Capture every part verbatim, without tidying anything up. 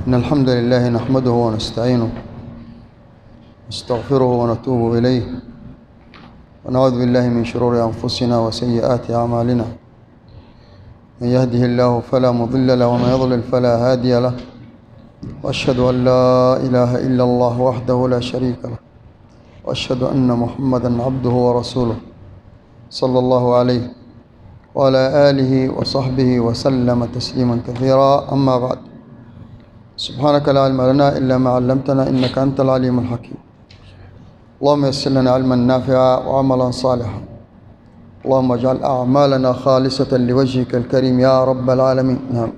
إن الحمد لله نحمده ونستعينه نستغفره ونتوب إليه ونعوذ بالله من شرور أنفسنا وسيئات أعمالنا من يهده الله فلا مضل له ومن يضلل فلا هادي له وأشهد أن لا إله إلا الله وحده لا شريك له وأشهد أن محمدا عبده ورسوله صلى الله عليه وعلى آله وصحبه وسلم تسليما كثيرا. أما بعد، سبحانك لا علم لنا إلا ما علمتنا إنك أنت العليم الحكيم. اللهم يسر لنا علما نافعا وعملا صالحا. اللهم اجعل أعمالنا خالصة لوجهك الكريم يا رب العالمين. نعم،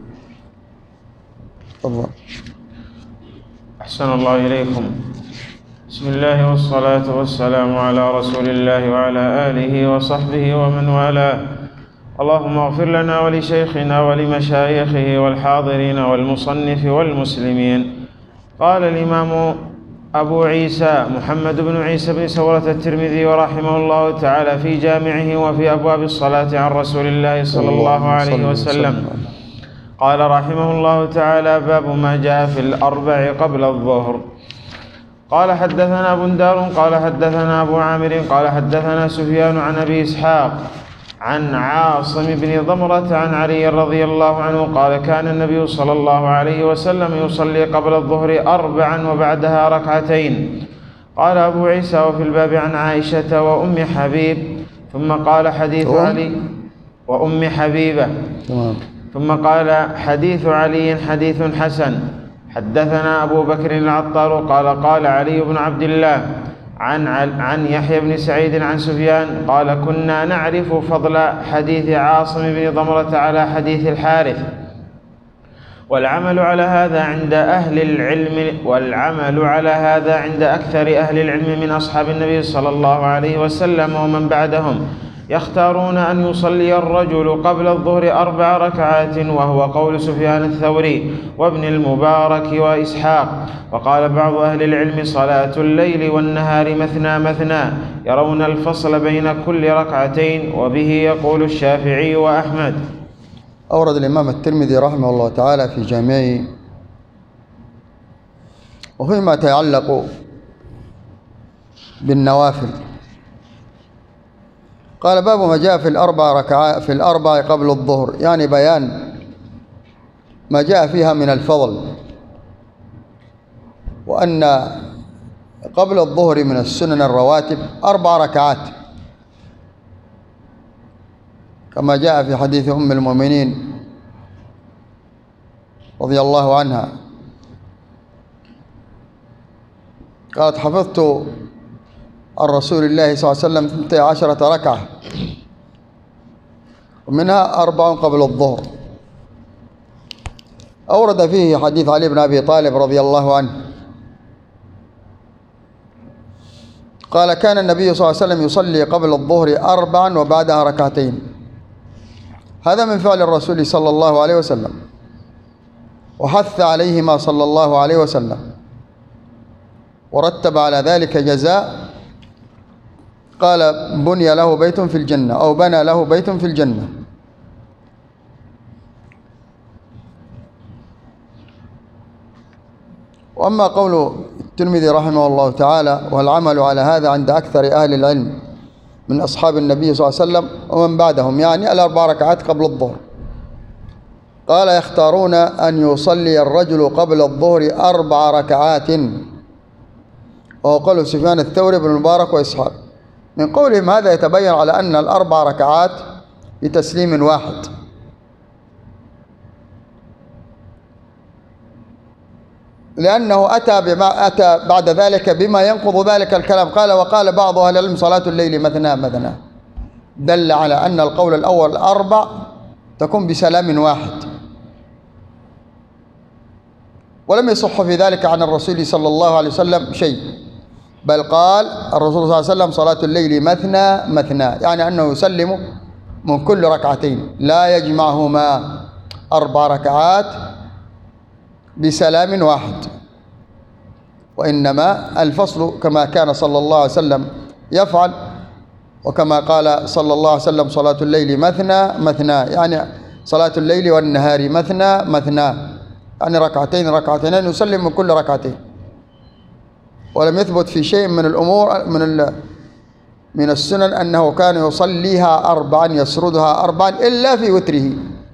تفضل. أحسن الله إليكم. بسم الله والصلاة والسلام على رسول الله وعلى آله وصحبه ومن والاه. اللهم اغفر لنا ولشيخنا ولمشايخه والحاضرين والمصنف والمسلمين. قال الإمام أبو عيسى محمد بن عيسى بن سورة الترمذي ورحمه الله تعالى في جامعه وفي أبواب الصلاة عن رسول الله صلى الله عليه وسلم قال رحمه الله تعالى: باب ما جاء في الأربع قبل الظهر. قال حدثنا بندار قال حدثنا أبو عامر قال حدثنا سفيان عن أبي إسحاق عن عاصم بن ضمرة عن علي رضي الله عنه قال: كان النبي صلى الله عليه وسلم يصلي قبل الظهر أربعا وبعدها ركعتين. قال أبو عيسى: وفي الباب عن عائشة وأم حبيب. ثم قال: حديث علي وأم حبيبة. ثم قال: حديث علي حديث حسن. حدثنا أبو بكر العطار قال: قال علي بن عبد الله عن عن يحيى بن سعيد عن سفيان قال: كنا نعرف فضل حديث عاصم بن ضمرة على حديث الحارث، والعمل على هذا عند أهل العلم والعمل على هذا عند أكثر أهل العلم من أصحاب النبي صلى الله عليه وسلم ومن بعدهم، يختارون أن يصلي الرجل قبل الظهر أربع ركعات، وهو قول سفيان الثوري وابن المبارك وإسحاق. وقال بعض أهل العلم: صلاة الليل والنهار مثنى مثنى، يرون الفصل بين كل ركعتين، وبه يقول الشافعي وأحمد. أورد الإمام الترمذي رحمه الله تعالى في جامعه وفيما يتعلق بالنوافل قال: باب ما جاء في الأربع ركعات في الأربع قبل الظهر، يعني بيان ما جاء فيها من الفضل، وأن قبل الظهر من السنن الرواتب أربع ركعات كما جاء في حديث أم المؤمنين رضي الله عنها قالت: حفظت عن رسول الله صلى الله عليه وسلم اثنتي عشرة ركعة ومنها أربع قبل الظهر. أورد فيه حديث علي بن أبي طالب رضي الله عنه قال: كان النبي صلى الله عليه وسلم يصلي قبل الظهر أربعا وبعدها ركعتين. هذا من فعل الرسول صلى الله عليه وسلم، وحث عليهما صلى الله عليه وسلم، ورتب على ذلك جزاء. قال: بني له بيت في الجنة، أو بنى له بيت في الجنة. وأما قول الترمذي رحمه الله تعالى: والعمل على هذا عند أكثر أهل العلم من أصحاب النبي صلى الله عليه وسلم ومن بعدهم، يعني الأربع ركعات قبل الظهر. قال: يختارون أن يصلي الرجل قبل الظهر أربع ركعات، وهو قول سفيان الثوري بن المبارك وإسحاق. من قولهم هذا يتبين على أن الأربع ركعات بتسليم واحد، لأنه أتى بما أتى بعد ذلك بما ينقض ذلك الكلام. قال: وقال بعض أهل العلم: صلاة الليل مثنى مثنى، دل على أن القول الأول الأربع تكون بسلام واحد، ولم يصح في ذلك عن الرسول صلى الله عليه وسلم شيء، بل قال الرسول صلى الله عليه وسلم: صلاة الليل مثنى مثنى، يعني أنه يسلم من كل ركعتين، لا يجمعهما أربع ركعات بسلام واحد، وإنما الفصل كما كان صلى الله عليه وسلم يفعل، وكما قال صلى الله عليه وسلم: صلاة الليل مثنى مثنى، يعني صلاة الليل والنهار مثنى مثنى، يعني ركعتين ركعتين يسلم من كل ركعتين. ولم يثبت في شيء من الأمور من من السنن أنه كان يصليها أربعا يسردها أربعا إلا في وتره،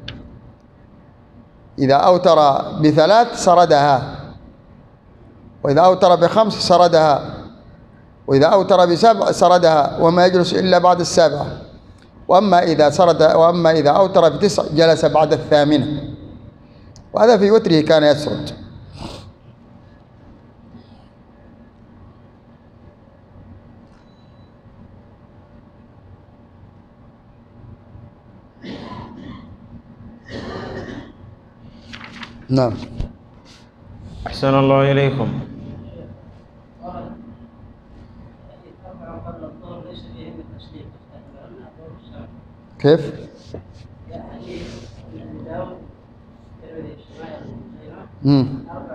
إذا أوتر بثلاث سردها، وإذا أوتر بخمس سردها، وإذا أوتر بسبع سردها، وما يجلس إلا بعد السابعة. وأما إذا سرد وأما إذا أوتر بتسع جلس بعد الثامنة، وهذا في وتره كان يسرد. نعم. أحسن الله إليكم. كيف؟ امم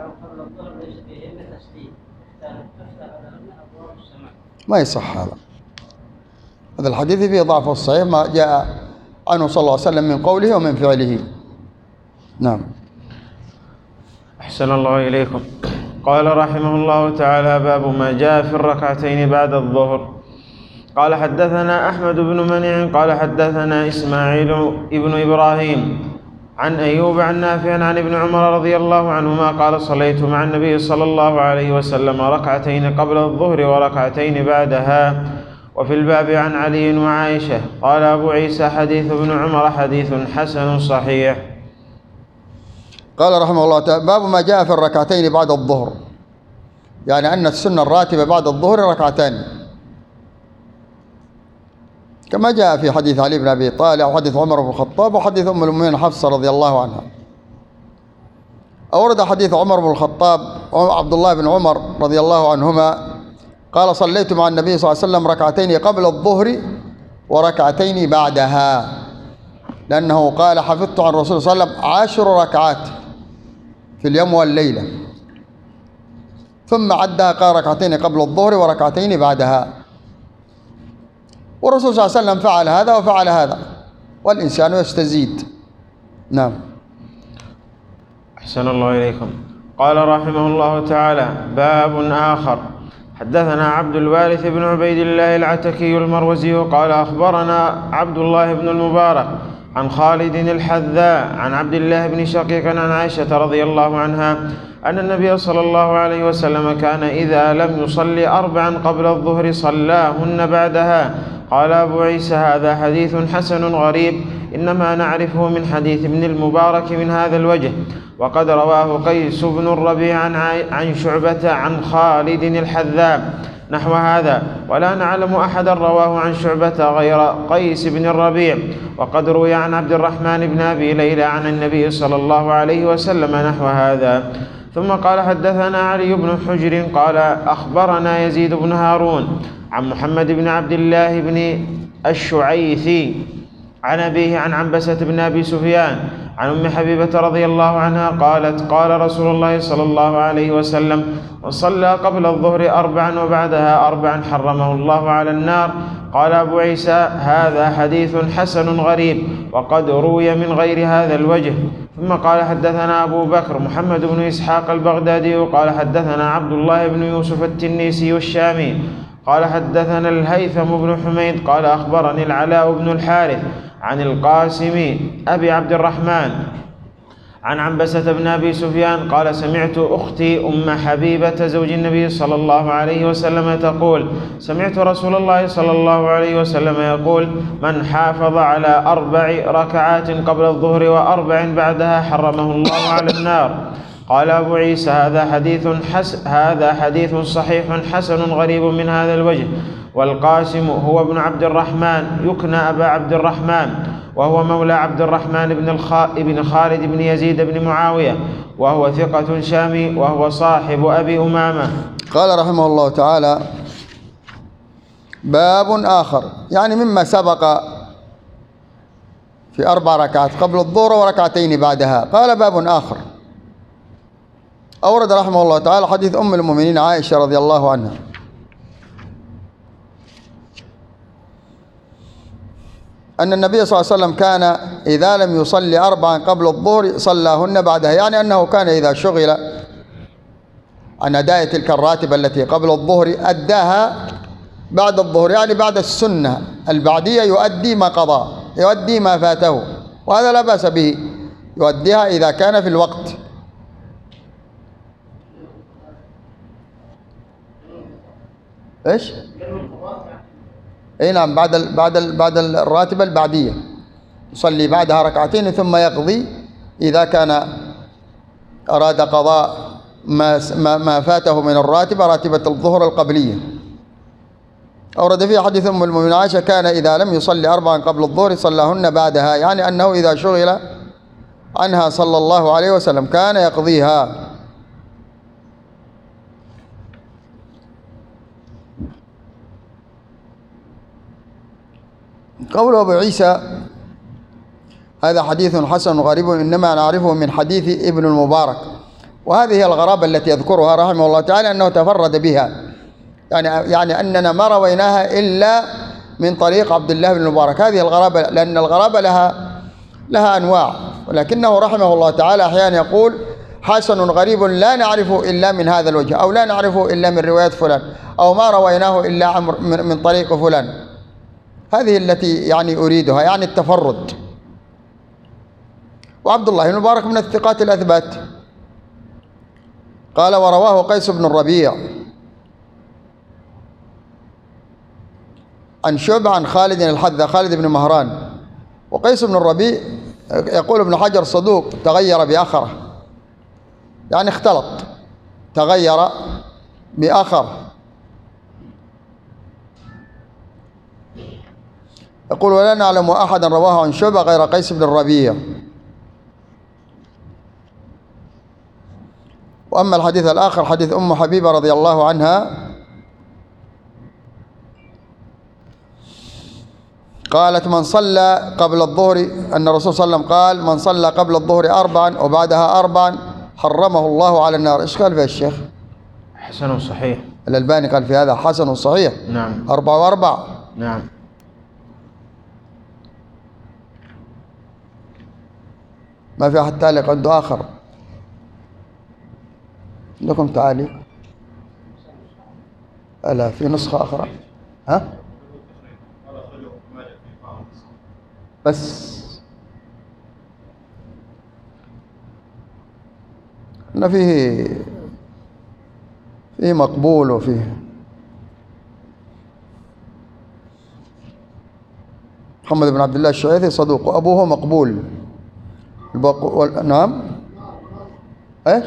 ما يصح هذا. هذا الحديث فيه ضعف، الصحيح ما جاء عنه صلى الله عليه وسلم من قوله ومن فعله. نعم. أحسن الله إليكم. قال رحمه الله تعالى: باب ما جاء في الركعتين بعد الظهر. قال حدثنا أحمد بن منيع قال حدثنا إسماعيل ابن إبراهيم عن أيوب عن نافع عن ابن عمر رضي الله عنهما قال: صليت مع النبي صلى الله عليه وسلم ركعتين قبل الظهر وركعتين بعدها. وفي الباب عن علي وعائشة. قال أبو عيسى: حديث ابن عمر حديث حسن صحيح. قال رحمه الله تعالى: باب ما جاء في الركعتين بعد الظهر، يعني أن السنة الراتبة بعد الظهر ركعتان، كما جاء في حديث علي بن أبي طالب وحديث عمر بن الخطاب وحديث أم المؤمنين حفصة رضي الله عنها. أورد حديث عمر بن الخطاب وعبد الله بن عمر رضي الله عنهما قال: صليت مع النبي صلى الله عليه وسلم ركعتين قبل الظهر وركعتين بعدها، لأنه قال: حفظت عن الرسول صلى الله عليه وسلم عشر ركعات في اليوم والليلة، ثم عدها قال: ركعتين قبل الظهر وركعتين بعدها. والرسول صلى الله عليه وسلم فعل هذا وفعل هذا، والإنسان يستزيد. نعم. أحسن الله إليكم. قال رحمه الله تعالى: باب آخر. حدثنا عبد الوارث بن عبيد الله العتكي المروزي قال: أخبرنا عبد الله بن المبارك عن خالد الحذاء عن عبد الله بن شقيق عن عائشة رضي الله عنها أن النبي صلى الله عليه وسلم كان إذا لم يصلي أربعا قبل الظهر صلاهن بعدها. قال أبو عيسى: هذا حديث حسن غريب، إنما نعرفه من حديث ابن المبارك من هذا الوجه، وقد رواه قيس بن الربيع عن شعبة عن خالد الحذاء نحو هذا، ولا نعلم أحدا رواه عن شعبة غير قيس بن الربيع. وقد روي عن عبد الرحمن بن أبي ليلى عن النبي صلى الله عليه وسلم نحو هذا. ثم قال: حدثنا علي بن حجر قال: أخبرنا يزيد بن هارون عن محمد بن عبد الله بن الشعيثي عن أبيه عن عنبسة بن أبي سفيان عن أم حبيبة رضي الله عنها قالت: قال رسول الله صلى الله عليه وسلم: من صلى قبل الظهر أربعا وبعدها أربعا حرمه الله على النار. قال أبو عيسى: هذا حديث حسن غريب، وقد روي من غير هذا الوجه. ثم قال: حدثنا أبو بكر محمد بن إسحاق البغدادي قال: حدثنا عبد الله بن يوسف التنيسي الشامي قال: حدثنا الهيثم بن حميد قال: أخبرني العلاء بن الحارث عن القاسم أبي عبد الرحمن عن عنبسة بن أبي سفيان قال: سمعت أختي أم حبيبة زوج النبي صلى الله عليه وسلم تقول: سمعت رسول الله صلى الله عليه وسلم يقول: من حافظ على أربع ركعات قبل الظهر وأربع بعدها حرمه الله على النار. قال أبو عيسى: هذا حديث حس هذا حديث صحيح حسن غريب من هذا الوجه. والقاسم هو ابن عبد الرحمن يكنى أبا عبد الرحمن، وهو مولى عبد الرحمن بن, الخ... بن خالد بن يزيد بن معاوية، وهو ثقة شامي، وهو صاحب أبي أمامة. قال رحمه الله تعالى: باب آخر، يعني مما سبق في أربع ركعات قبل الظهر وركعتين بعدها. قال: باب آخر. أورد رحمه الله تعالى حديث أم المؤمنين عائشة رضي الله عنها أن النبي صلى الله عليه وسلم كان إذا لم يصلي أربعا قبل الظهر صلاهن بعدها، يعني أنه كان إذا شغل عن أداء تلك الراتبة التي قبل الظهر أداها بعد الظهر، يعني بعد السنة البعدية يؤدي ما قضى، يؤدي ما فاته، وهذا لا بأس به، يؤديها إذا كان في الوقت. إيش؟ أي نعم، بعد ال بعد ال بعد الراتبة البعدية يصلي بعدها ركعتين ثم يقضي إذا كان أراد قضاء ما ما فاته من الراتبة، راتبة الظهر القبلية. أورد فيه حديث أم المؤمنين عائشة كان إذا لم يصلي أربعا قبل الظهر صلاهن بعدها، يعني أنه إذا شغل عنها صلى الله عليه وسلم كان يقضيها. قول أبو عيسى هذا حديث حسن غريب إنما نعرفه من حديث ابن المبارك، وهذه هي الغرابة التي يذكرها رحمه الله تعالى أنه تفرد بها، يعني يعني أننا ما رويناها إلا من طريق عبد الله بن المبارك. هذه الغرابة، لأن الغرابة لها لها أنواع، ولكنه رحمه الله تعالى أحيانا يقول حسن غريب لا نعرفه إلا من هذا الوجه، أو لا نعرفه إلا من رواية فلان، أو ما رويناه إلا من طريق فلان. هذه التي يعني أريدها، يعني التفرد. وعبد الله بن المبارك من الثقات الأثبات. قال ورواه قيس بن الربيع عن شعبة عن خالد الحذا، خالد بن مهران. وقيس بن الربيع يقول ابن حجر صدوق تغير بآخره، يعني اختلط، تغير بآخره. يقول ولا نعلم أحدا رواه عن شعبة غير قيس بن الربيع. وأما الحديث الآخر حديث أم حبيبة رضي الله عنها قالت من صلى قبل الظهر، أن الرسول صلى الله عليه وسلم قال من صلى قبل الظهر أربعا وبعدها أربعا حرمه الله على النار. إيش قال فيها الشيخ؟ حسن صحيح. الألباني قال في هذا حسن صحيح. نعم. أربعة وأربعة. نعم. ما في أحد تعليق عنده آخر؟ عندكم تعاليق؟ ألا في نسخة أخرى؟ ها؟ بس أن فيه فيه مقبول وفيه محمد بن عبد الله الشعيثي صدوق وأبوه مقبول. البق... نعم. ايش؟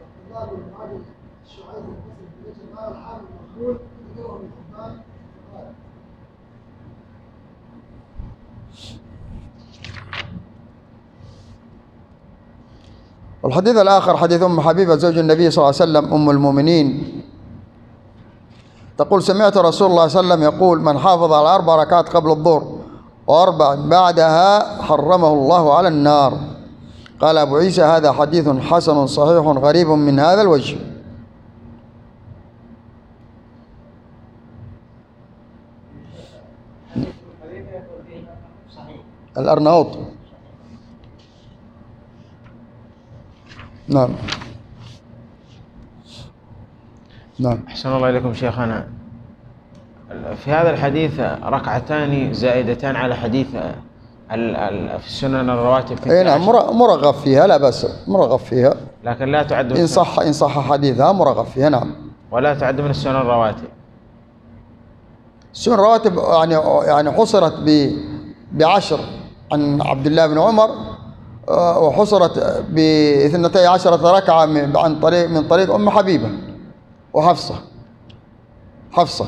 الحديث الآخر حديث أم حبيبة زوج النبي صلى الله عليه وسلم أم المؤمنين تقول سمعت رسول الله صلى الله عليه وسلم يقول من حافظ على أربع ركعات قبل الظهر وأربع بعدها حرمه الله على النار. قال أبو عيسى هذا حديث حسن صحيح غريب من هذا الوجه. الأرناؤوط. نعم. نعم. أحسن الله إليكم شيخنا. في هذا الحديث ركعتان زائدتان على حديث في السنن الرواتب. اي نعم مرغب فيها، لا بأس، مرغب فيها، لكن لا تعد إن صح إن صح حديثها مرغب فيها. نعم. ولا تعد من السنن الرواتب. السنن الرواتب يعني يعني حصرت ب بعشر عن عبد الله بن عمر، وحصرت باثنتي عشرة ركعة من عن طريق من طريق أم حبيبة وحفصة حفصة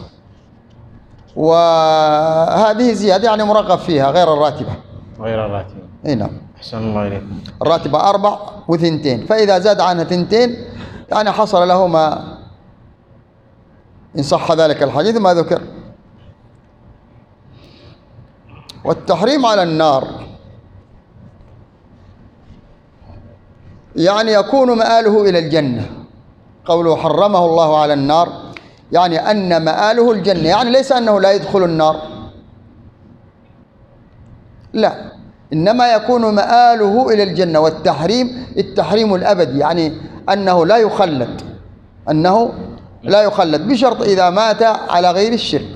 وهذه زيادة يعني مرغب فيها غير الراتبة. غير الراتبة. اي نعم. أحسن الله إليكم. الراتبة أربع وثنتين، فإذا زاد عنها ثنتين يعني حصل له ما إن صح ذلك الحديث ما ذكر. والتحريم على النار يعني يكون مآله إلى الجنة. قوله حرمه الله على النار يعني أن مآله الجنة، يعني ليس أنه لا يدخل النار، لا، إنما يكون مآله إلى الجنة. والتحريم التحريم الأبدي، يعني أنه لا يخلد، أنه لا يخلد بشرط إذا مات على غير الشرك.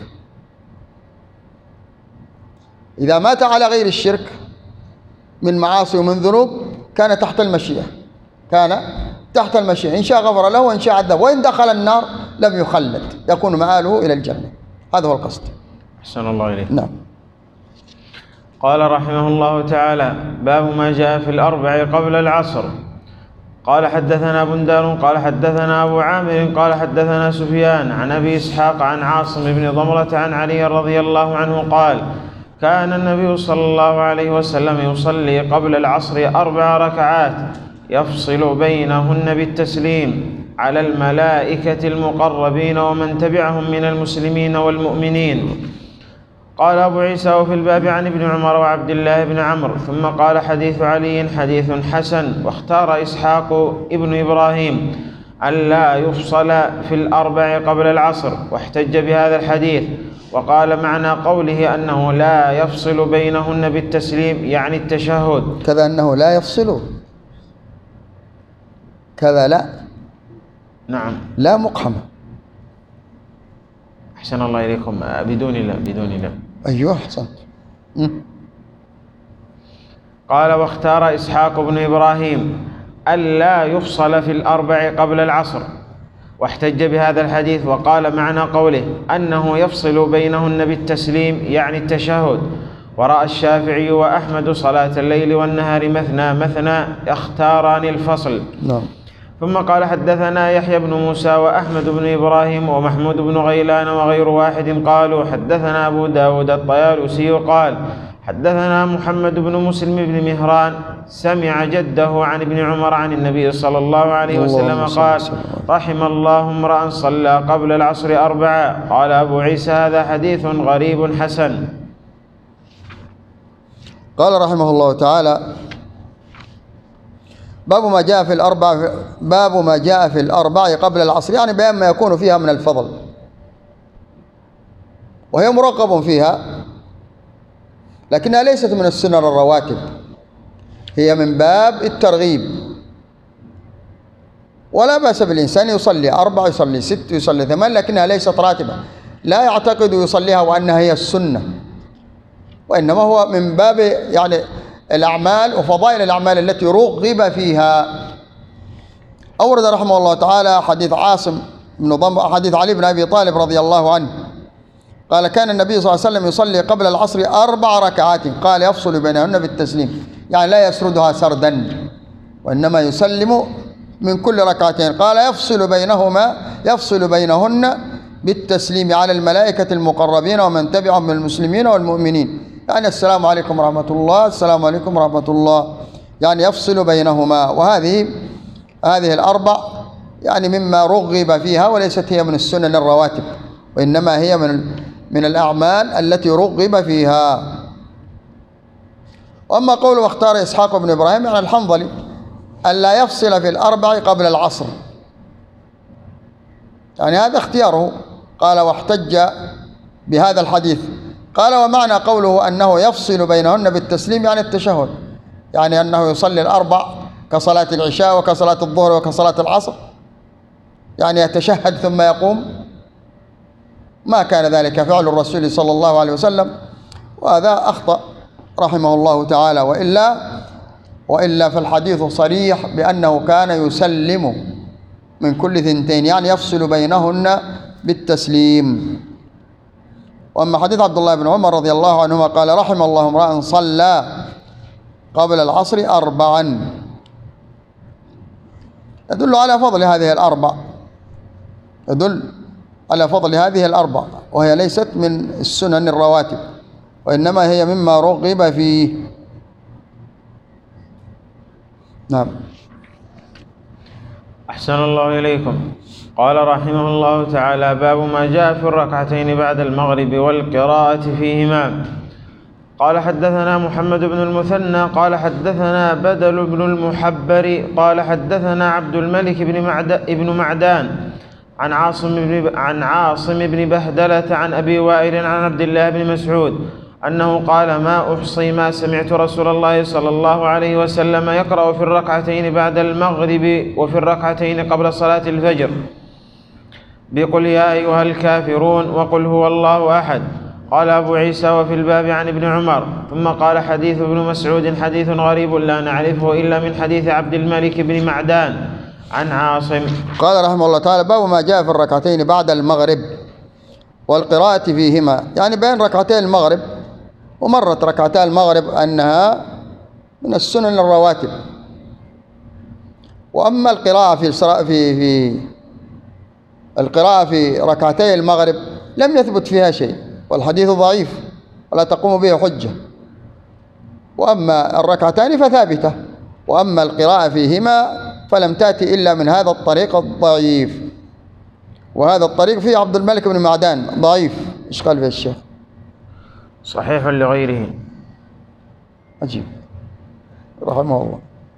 إذا مات على غير الشرك من معاصي ومن ذنوب كان تحت المشيئة، كان تحت المشيئة، إن شاء غفر له وإن شاء عذب، وإن دخل النار لم يخلد، يكون مآله إلى الجنة. هذا هو القصد. أحسن الله إليك. نعم. قال رحمه الله تعالى: باب ما جاء في الأربع قبل العصر. قال حدثنا بندار قال حدثنا أبو عامر قال حدثنا سفيان عن أبي إسحاق عن عاصم بن ضمرة عن علي رضي الله عنه قال: كان النبي صلى الله عليه وسلم يصلي قبل العصر أربع ركعات يفصل بينهن بالتسليم على الملائكة المقربين ومن تبعهم من المسلمين والمؤمنين. قال أبو عيسى: وفي الباب عن ابن عمر وعبد الله بن عمرو. ثم قال: حديث علي حديث حسن. واختار إسحاق ابن إبراهيم ألا يفصل في الأربع قبل العصر، واحتج بهذا الحديث، وقال معنى قوله أنه لا يفصل بينهن بالتسليم يعني التشهد. كذا أنه لا يفصل، كذا لا. نعم. لا مقحمة. أحسن الله إليكم. بدون لا بدون لا. أيوه أحسنت. قال: واختار إسحاق بن إبراهيم ألا يفصل في الأربع قبل العصر، واحتج بهذا الحديث، وقال معنى قوله أنه يفصل بينهن بالتسليم يعني التشهد. ورأى الشافعي وأحمد صلاة الليل والنهار مثنى مثنى يختاران الفصل. نعم. ثم قال: حدثنا يحيى بن موسى وأحمد بن إبراهيم ومحمود بن غيلان وغير واحد قالوا: حدثنا أبو داود الطيالسي قال: حدثنا محمد بن مسلم بن مهران سمع جده عن ابن عمر عن النبي صلى الله عليه وسلم قال: رحم الله امرأ صلى قبل العصر أربعة. قال أبو عيسى: هذا حديث غريب حسن. قال رحمه الله تعالى: باب ما جاء في الأربع باب ما جاء في الأربع قبل العصر، يعني بيان ما يكون فيها من الفضل، وهي مرغب فيها، لكنها ليست من السنن الرواتب، هي من باب الترغيب. ولا بأس بالإنسان يصلي أربع، يصلي ست، يصلي ثمان، لكنها ليست راتبة، لا يعتقد يصليها وأنها هي السنة، وإنما هو من باب يعني الأعمال وفضائل الأعمال التي رغب فيها. أورد رحمه الله تعالى حديث عاصم بن ضمرة، حديث علي بن أبي طالب رضي الله عنه قال: كان النبي صلى الله عليه وسلم يصلي قبل العصر أربع ركعات، قال: يفصل بينهن بالتسليم، يعني لا يسردها سردا، وإنما يسلم من كل ركعتين. قال: يفصل بينهما يفصل بينهن بالتسليم على الملائكة المقربين ومن تبعهم من المسلمين والمؤمنين، يعني السلام عليكم ورحمة الله، السلام عليكم ورحمة الله، يعني يفصل بينهما. وهذه هذه الأربع يعني مما رغب فيها، وليست هي من السنن الرواتب، وإنما هي من من الأعمال التي رغب فيها. وأما قوله واختار إسحاق بن إبراهيم يعني الحنظلي ألا يفصل في الأربع قبل العصر، يعني هذا اختياره. قال: واحتج بهذا الحديث. قال: ومعنى قوله أنه يفصل بينهن بالتسليم يعني التشهد، يعني أنه يصلي الأربع كصلاة العشاء وكصلاة الظهر وكصلاة العصر، يعني يتشهد ثم يقوم. ما كان ذلك فعل الرسول صلى الله عليه وسلم، وهذا أخطأ رحمه الله تعالى. وإلا وإلا فالحديث صريح بأنه كان يسلم من كل ثنتين، يعني يفصل بينهن بالتسليم. وأما حديث عبد الله بن عمر رضي الله عنهما قال: رحم الله امرأ صلى قبل العصر أربعا، يدل على فضل هذه الأربع، يدل على فضل هذه الأربع، وهي ليست من السنن الرواتب، وإنما هي مما رغب فيه. نعم. أحسن الله إليكم. قال رحمه الله تعالى: باب ما جاء في الركعتين بعد المغرب والقراءة فيهما. قال: حدثنا محمد بن المثنى قال حدثنا بدل بن المحبر قال حدثنا عبد الملك بن معد بن معدان عن عاصم بن عن عاصم بن بهدلة عن أبي وائل عن عبد الله بن مسعود أنه قال: ما أحصي ما سمعت رسول الله صلى الله عليه وسلم يقرأ في الركعتين بعد المغرب وفي الركعتين قبل صلاة الفجر بقل يا أيها الكافرون وقل هو الله أحد. قال أبو عيسى: وفي الباب عن ابن عمر. ثم قال: حديث ابن مسعود حديث غريب لا نعرفه إلا من حديث عبد الملك بن معدان عن عاصم. قال رحمه الله تعالى: باب ما جاء في الركعتين بعد المغرب والقراءة فيهما، يعني بين ركعتي المغرب. ومرت ركعتا المغرب أنها من السنن الرواتب. وأما القراءة في في في القراءة في ركعتي المغرب لم يثبت فيها شيء، والحديث ضعيف ولا تقوم به حجة. وأما الركعتان فثابتة، وأما القراءة فيهما فلم تأتي إلا من هذا الطريق الضعيف. وهذا الطريق فيه عبد الملك بن معدان ضعيف. إيش قال فيه الشيخ؟ صحيح لغيره. عجيب رحمه الله.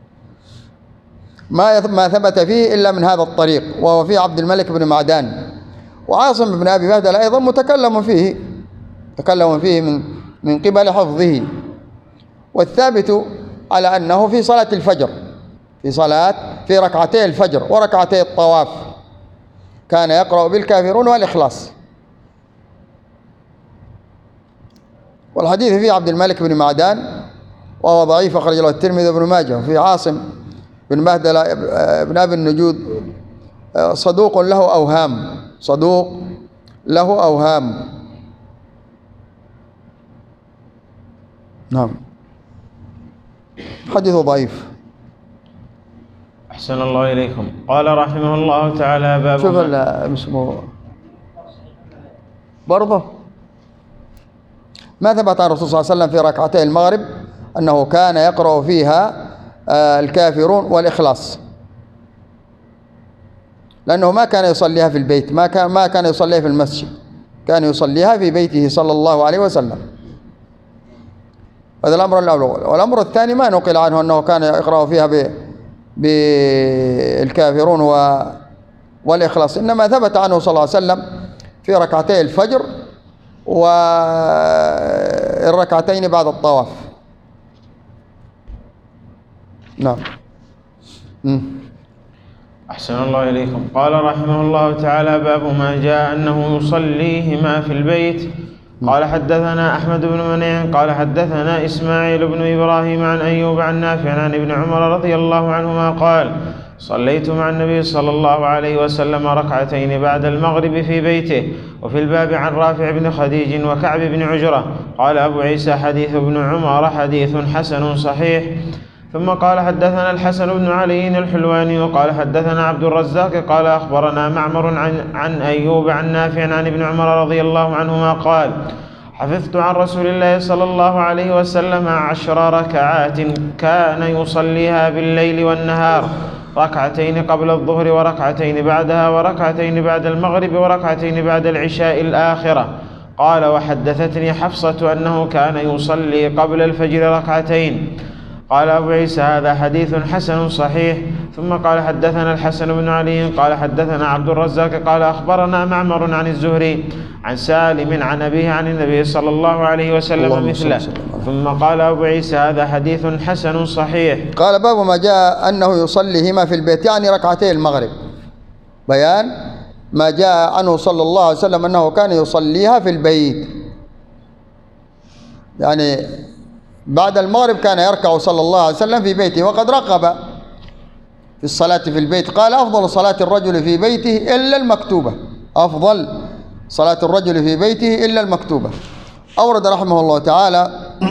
ما ما ثبت فيه إلا من هذا الطريق، وهو فيه عبد الملك بن معدان. وعاصم بن أبي بهدلة أيضا متكلم فيه تكلم فيه من من قبل حفظه. والثابت على أنه في صلاة الفجر، في صلاة في ركعتي الفجر وركعتي الطواف كان يقرأ بالكافرون والإخلاص. والحديث فيه عبد الملك بن معدان وهو ضعيف، أخرج له الترمذي وابن ماجه. في عاصم بن بهدلة بن أبي النجود صدوق له أوهام صدوق له أوهام نعم، حديث ضعيف. أحسن الله إليكم. قال رحمه الله تعالى: باب شوف اسمه برضه ما ثبت عن الرسول صلى الله عليه وسلم في ركعتي المغرب أنه كان يقرأ فيها الكافرون والإخلاص، لأنه ما كان يصليها في البيت، ما كان ما كان يصليها في المسجد، كان يصليها في بيته صلى الله عليه وسلم. هذا الأمر الأول. والأمر الثاني ما نقل عنه أنه كان يقرأ فيها بالكافرون والإخلاص، إنما ثبت عنه صلى الله عليه وسلم في ركعتي الفجر والركعتين بعد الطواف. نعم. أحسن الله إليكم. قال رحمه الله تعالى: باب ما جاء أنه يصليهما في البيت. قال: حدثنا أحمد بن منيع قال حدثنا إسماعيل بن إبراهيم عن أيوب عن نافع عن ابن عمر رضي الله عنهما قال: صليت مع النبي صلى الله عليه وسلم ركعتين بعد المغرب في بيته. وفي الباب عن رافع بن خديج وكعب بن عجرة. قال أبو عيسى: حديث ابن عمر حديث حسن صحيح. ثم قال: حدثنا الحسن بن علي الحلواني وقال حدثنا عبد الرزاق قال أخبرنا معمر عن, عن أيوب عن نافع عن ابن عمر رضي الله عنهما قال: حفظت عن رسول الله صلى الله عليه وسلم عشر ركعات كان يصليها بالليل والنهار، ركعتين قبل الظهر وركعتين بعدها وركعتين بعد المغرب وركعتين بعد العشاء الآخرة. قال: وحدثتني حفصة أنه كان يصلي قبل الفجر ركعتين. قال أبو عيسى: هذا حديث حسن صحيح. ثم قال: حدثنا الحسن بن علي قال حدثنا عبد الرزاق قال أخبرنا معمر عن الزهري عن سالم عن أبيه عن النبي صلى الله عليه وسلم مثله. ثم قال أبو عيسى: هذا حديث حسن صحيح. قال: باب ما جاء أنه يصليهما في البيت، يعني ركعتي المغرب. بيان ما جاء عنه صلى الله عليه وسلم أنه كان يصليها في البيت، يعني بعد المغرب كان يركع صلى الله عليه وسلم في بيته. وقد رغب في الصلاة في البيت، قال: أفضل صلاة الرجل في بيته إلا المكتوبة، أفضل صلاة الرجل في بيته إلا المكتوبة. أورد رحمه الله تعالى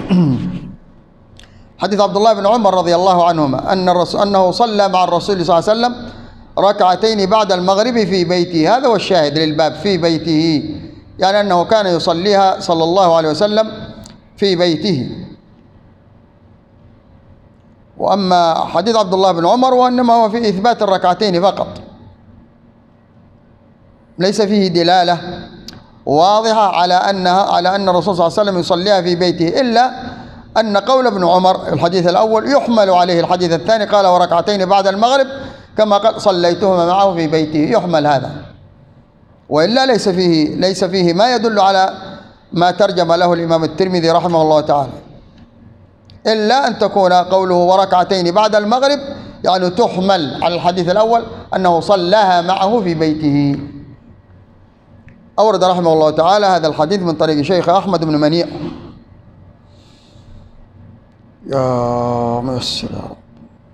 حديث عبد الله بن عمر رضي الله عنهما أن الرسول أنه صلى مع الرسول صلى الله عليه وسلم ركعتين بعد المغرب في بيته. هذا هو الشاهد للباب، في بيته، يعني أنه كان يصليها صلى الله عليه وسلم في بيته. وأما حديث عبد الله بن عمر وإنما هو في إثبات الركعتين فقط، ليس فيه دلالة واضحة على أنها على أن الرسول صلى الله عليه وسلم يصليها في بيته، إلا أن قول ابن عمر الحديث الأول يحمل عليه الحديث الثاني، قال: وركعتين بعد المغرب كما قال صليتهما معه في بيته، يحمل هذا. وإلا ليس فيه ليس فيه ما يدل على ما ترجم له الإمام الترمذي رحمه الله تعالى، إلا أن تكون قوله وركعتين بعد المغرب يعني تحمل على الحديث الأول أنه صلاها معه في بيته. أورد رحمه الله تعالى هذا الحديث من طريق شيخ أحمد بن منيع. يا ميسر يا رب.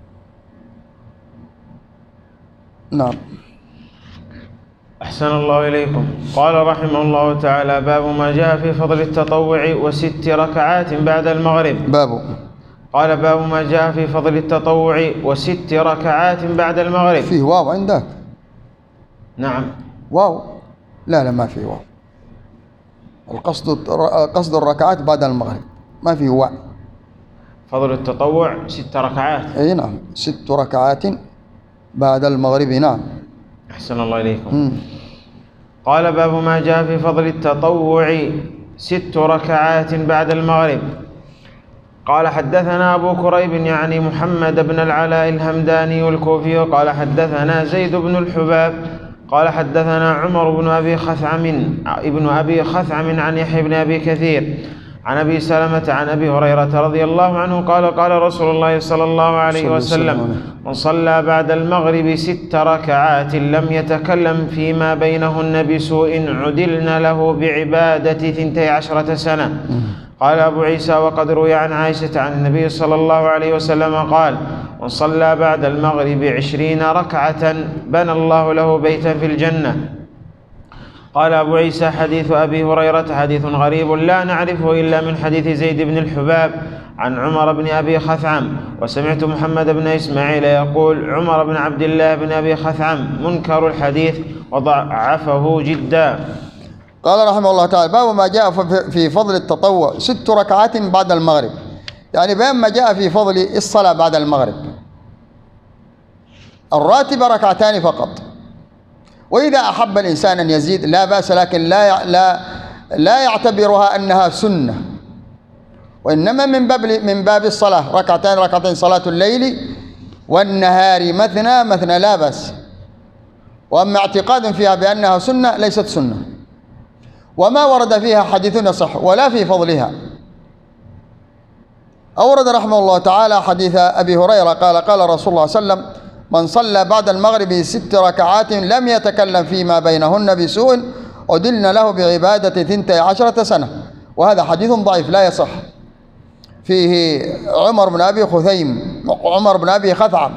نعم. أحسن الله إليكم. قال رحمه الله تعالى: باب ما جاء في فضل التطوع وست ركعات بعد المغرب. باب قال: باب ما جاء في فضل التطوع وست ركعات بعد المغرب. فيه واو عندك؟ نعم. واو؟ لا لا ما فيه واو. القصد قصد الركعات بعد المغرب، ما فيه واو. فضل التطوع ست ركعات. اي نعم، ست ركعات بعد المغرب. نعم. أحسن الله إليكم. مم. قال: باب ما جاء في فضل التطوع ست ركعات بعد المغرب. قال: حدثنا أبو كريب يعني محمد بن العلاء الهمداني الكوفي قال: حدثنا زيد بن الحباب قال: حدثنا عمر بن أبي خثعم ابن أبي خثعم عن يحيى بن أبي كثير عن أبي سلمة عن أبي هريرة رضي الله عنه قال: قال رسول الله صلى الله عليه وسلم: من صلى بعد المغرب ست ركعات لم يتكلم فيما بينهن بسوء عدلن له بعبادة ثنتي عشرة سنة. قال أبو عيسى: وقد روي عن عائشة عن النبي صلى الله عليه وسلم قال: من صلى بعد المغرب عشرين ركعة بنى الله له بيتا في الجنة. قال أبو عيسى: حديث أبي هريرة حديث غريب لا نعرفه إلا من حديث زيد بن الحباب عن عمر بن أبي خثعم. وسمعت محمد بن إسماعيل يقول: عمر بن عبد الله بن أبي خثعم منكر الحديث وضعفه جدا. قال رحمه الله تعالى: باب ما جاء في فضل التطوع ست ركعات بعد المغرب، يعني باب ما جاء في فضل الصلاة بعد المغرب. الراتبة ركعتان فقط، وإذا أحب الإنسان أن يزيد لا بأس، لكن لا لا لا يعتبرها أنها سنة، وإنما من باب من باب الصلاة ركعتين ركعتين صلاة الليل والنهار مثنى مثنى لا بأس. وأما اعتقاد فيها بأنها سنة ليست سنة، وما ورد فيها حديث يصح ولا في فضلها. أورد رحمه الله تعالى حديث أبي هريرة قال: قال رسول الله صلى الله عليه وسلم: من صلى بعد المغرب ست ركعات لم يتكلم فيما بينهن بسوء عدلن له بعبادة ثنتي عشرة سنة. وهذا حديث ضعيف لا يصح، فيه عمر بن أبي خثيم عمر بن أبي خثعم،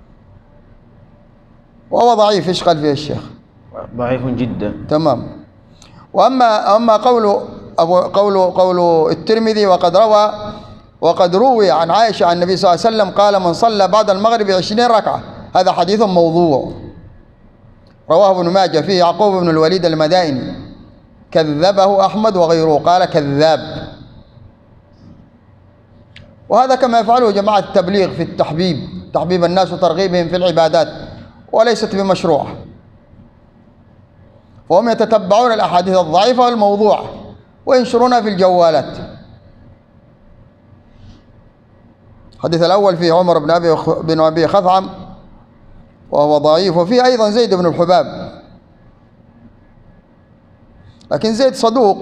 وهو ضعيف. إيش قال فيه الشيخ؟ ضعيف جدا. تمام. وأما أما قول أبو قول قول الترمذي: وقد روى وقد روي عن عائشة عن النبي صلى الله عليه وسلم قال: من صلى بعد المغرب عشرين ركعة، هذا حديث موضوع رواه ابن ماجه، فيه يعقوب بن الوليد المدائني، كذبه أحمد وغيره، قال كذاب. وهذا كما يفعله جماعة التبليغ في التحبيب، تحبيب الناس وترغيبهم في العبادات، وليست بمشروعة. وهم يتتبعون الأحاديث الضعيفة والموضوعة وينشرونها في الجوالات. الحديث الأول فيه عمر بن أبي بن أبي خثعم وهو ضعيف، وفيه أيضا زيد بن الحباب، لكن زيد صدوق،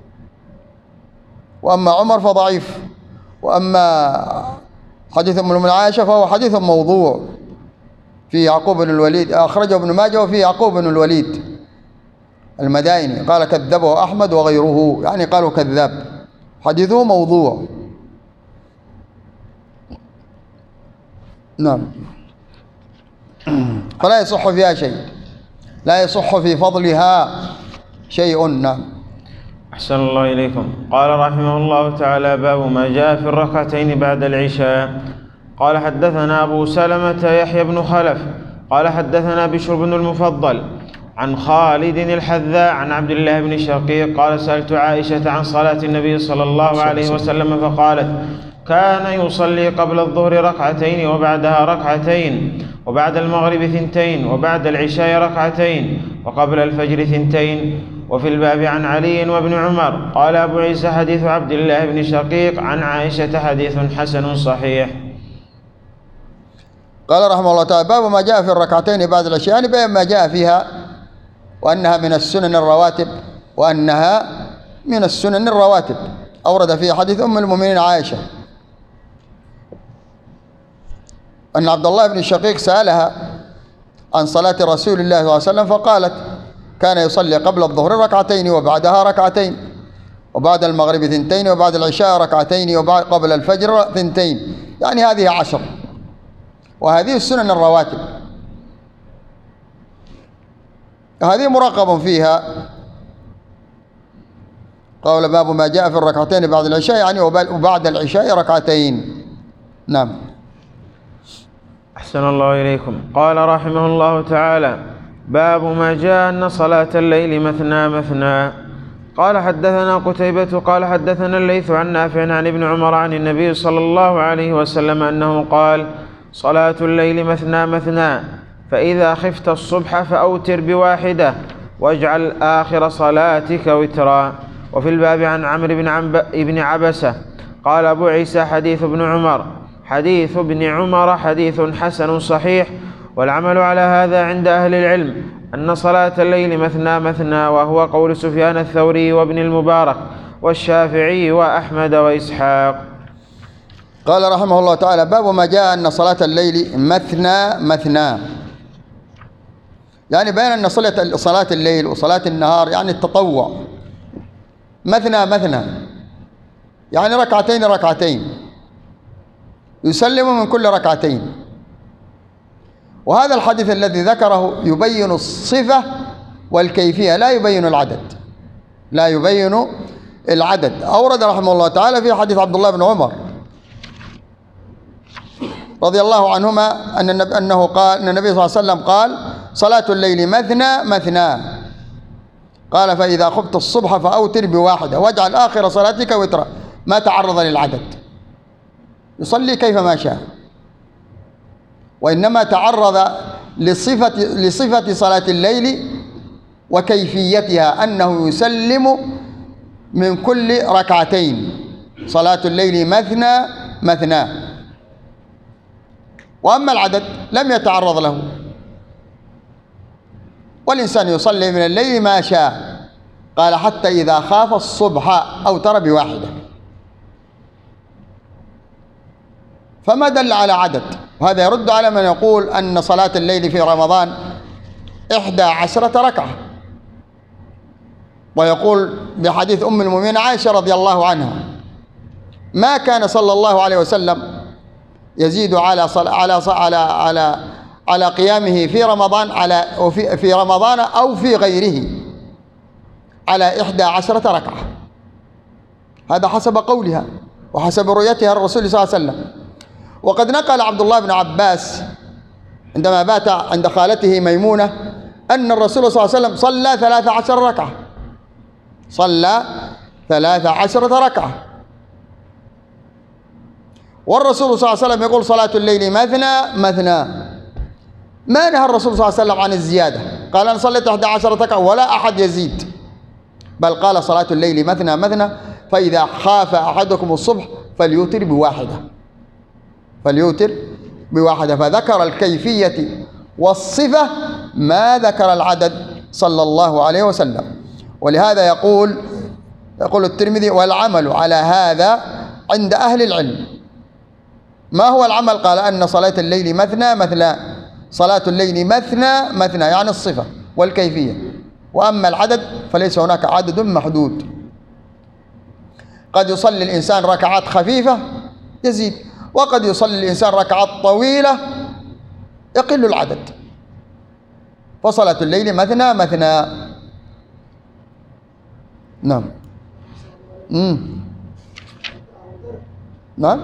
وأما عمر فضعيف. وأما حديث ابن عائشة فهو حديث موضوع، في يعقوب بن الوليد، أخرجه ابن ماجه، وفي يعقوب بن الوليد المدائني قال كذبه أحمد وغيره، يعني قالوا كذاب، حديثه موضوع. نعم. فلا يصح فيها شيء، لا يصح في فضلها شيء. نعم. أحسن الله إليكم. قال رحمه الله تعالى: باب ما جاء في الركعتين بعد العشاء. قال: حدثنا أبو سلمة يحيى بن خلف قال: حدثنا بشر بن المفضل عن خالد الحذاء عن عبد الله بن شقيق قال: سألت عائشة عن صلاة النبي صلى الله عليه وسلم فقالت: كان يصلي قبل الظهر ركعتين وبعدها ركعتين، وبعد المغرب ثنتين، وبعد العشاء ركعتين، وقبل الفجر ثنتين. وفي الباب عن علي وابن عمر. قال أبو عيسى: حديث عبد الله بن شقيق عن عائشة حديث حسن صحيح. قال رحمه الله تعالى: باب ما جاء في الركعتين بعد العشاء، يعني باب ما جاء فيها وأنها من السنن الرواتب، وأنها من السنن الرواتب، أورد فيه حديث أم المؤمنين عائشة أن عبد الله بن شقيق سألها عن صلاة رسول الله صلى الله عليه وسلم فقالت كان يصلي قبل الظهر ركعتين وبعدها ركعتين، وبعد المغرب ثنتين، وبعد العشاء ركعتين، وقبل الفجر ثنتين، يعني هذه عشر. وهذه السنن الرواتب، هذه مرغب فيها. قال باب ما جاء في الركعتين بعد العشاء، يعني وبعد العشاء ركعتين. نعم. أحسن الله إليكم. قال رحمه الله تعالى: باب ما جاء أن صلاة الليل مثنى مثنى. قال حدثنا قتيبة قال حدثنا الليث عن نافع عن ابن عمر عن النبي صلى الله عليه وسلم أنه قال: صلاة الليل مثنى مثنى، فإذا خفت الصبح فأوتر بواحدة واجعل آخر صلاتك وترا. وفي الباب عن عمرو بن عبسة قال أبو عيسى: حديث ابن عمر حديث ابن عمر حديث حسن صحيح، والعمل على هذا عند أهل العلم أن صلاة الليل مثنى مثنى، وهو قول سفيان الثوري وابن المبارك والشافعي وأحمد وإسحاق. قال رحمه الله تعالى: باب ما جاء أن صلاة الليل مثنى مثنى، يعني بين أن صلاة الليل وصلاة النهار يعني التطوع مثنى مثنى، يعني ركعتين ركعتين، يسلم من كل ركعتين. وهذا الحديث الذي ذكره يبين الصفة والكيفية، لا يبين العدد، لا يبين العدد. أورد رحمه الله تعالى في حديث عبد الله بن عمر رضي الله عنهما أن أنه قال أن النبي صلى الله عليه وسلم قال: صلاة الليل مثنى مثنى، قال: فإذا خفت الصبح فأوتر بواحدة واجعل آخر صلاتك وترا. ما تعرض للعدد، يصلي كيفما شاء، وإنما تعرض لصفة لصفة صلاة الليل وكيفيتها، أنه يسلم من كل ركعتين. صلاة الليل مثنى مثنى. وأما العدد لم يتعرض له، والإنسان يصلي من الليل ما شاء. قال: حتى إذا خاف الصبح أوتر بواحدة. فما دل على عدد، وهذا يرد على من يقول أن صلاة الليل في رمضان إحدى عشرة ركعة، ويقول بحديث أم المؤمنين عائشة رضي الله عنها: ما كان صلى الله عليه وسلم يزيد على على على على على قيامه في رمضان على وفي في رمضان أو في غيره على إحدى عشرة ركعة. هذا حسب قولها وحسب رؤيتها الرسول صلى الله عليه وسلم. وقد نقل عبد الله بن عباس عندما بات عند خالته ميمونة أن الرسول صلى الله عليه وسلم صلى ثلاث عشر ركعة، صلى ثلاث عشرة ركعة. والرسول صلى الله عليه وسلم يقول: صلاة الليل مثنى مثنى. ما نهى الرسول صلى الله عليه وسلم عن الزيادة، قال: أنا صليت إحدى عشرة ركعة ولا أحد يزيد، بل قال: صلاة الليل مثنى مثنى، فإذا خاف أحدكم الصبح فليوتر بواحدة، فليوتر بواحدة. فذكر الكيفية والصفة ما ذكر العدد صلى الله عليه وسلم. ولهذا يقول يقول الترمذي: والعمل على هذا عند أهل العلم. ما هو العمل؟ قال: أن صلاة الليل مثنى مثنى، صلاة الليل مثنى مثنى، يعني الصفة والكيفية. وأما العدد فليس هناك عدد محدود. قد يصلي الإنسان ركعات خفيفة يزيد، وقد يصلي الإنسان ركعات طويلة يقل العدد. فصلاة الليل مثنى مثنى. نعم. امم نعم.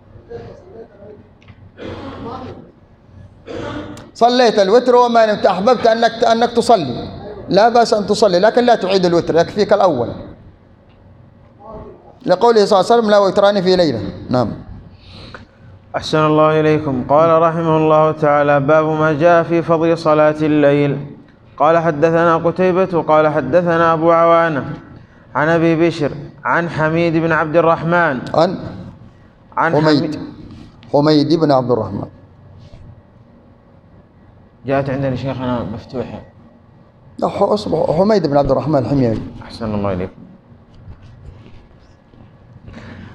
صليت الوتر وما نمت، أحببت أنك أنك تصلي، لا بأس أن تصلي، لكن لا تعيد الوتر، يكفيك الأول، لقوله صلى الله عليه وسلم: لا وتران في ليلة. نعم. أحسن الله إليكم. قال رحمه الله تعالى: باب ما جاء في فضل صلاة الليل. قال حدثنا قتيبة قال حدثنا أبو عوانة عن أبي بشر عن حميد بن عبد الرحمن عن عن حميد حميد بن عبد الرحمن. جاءت عندنا شيخنا مفتوحة. حميد بن عبد الرحمن الحميري. أحسن الله إليكم.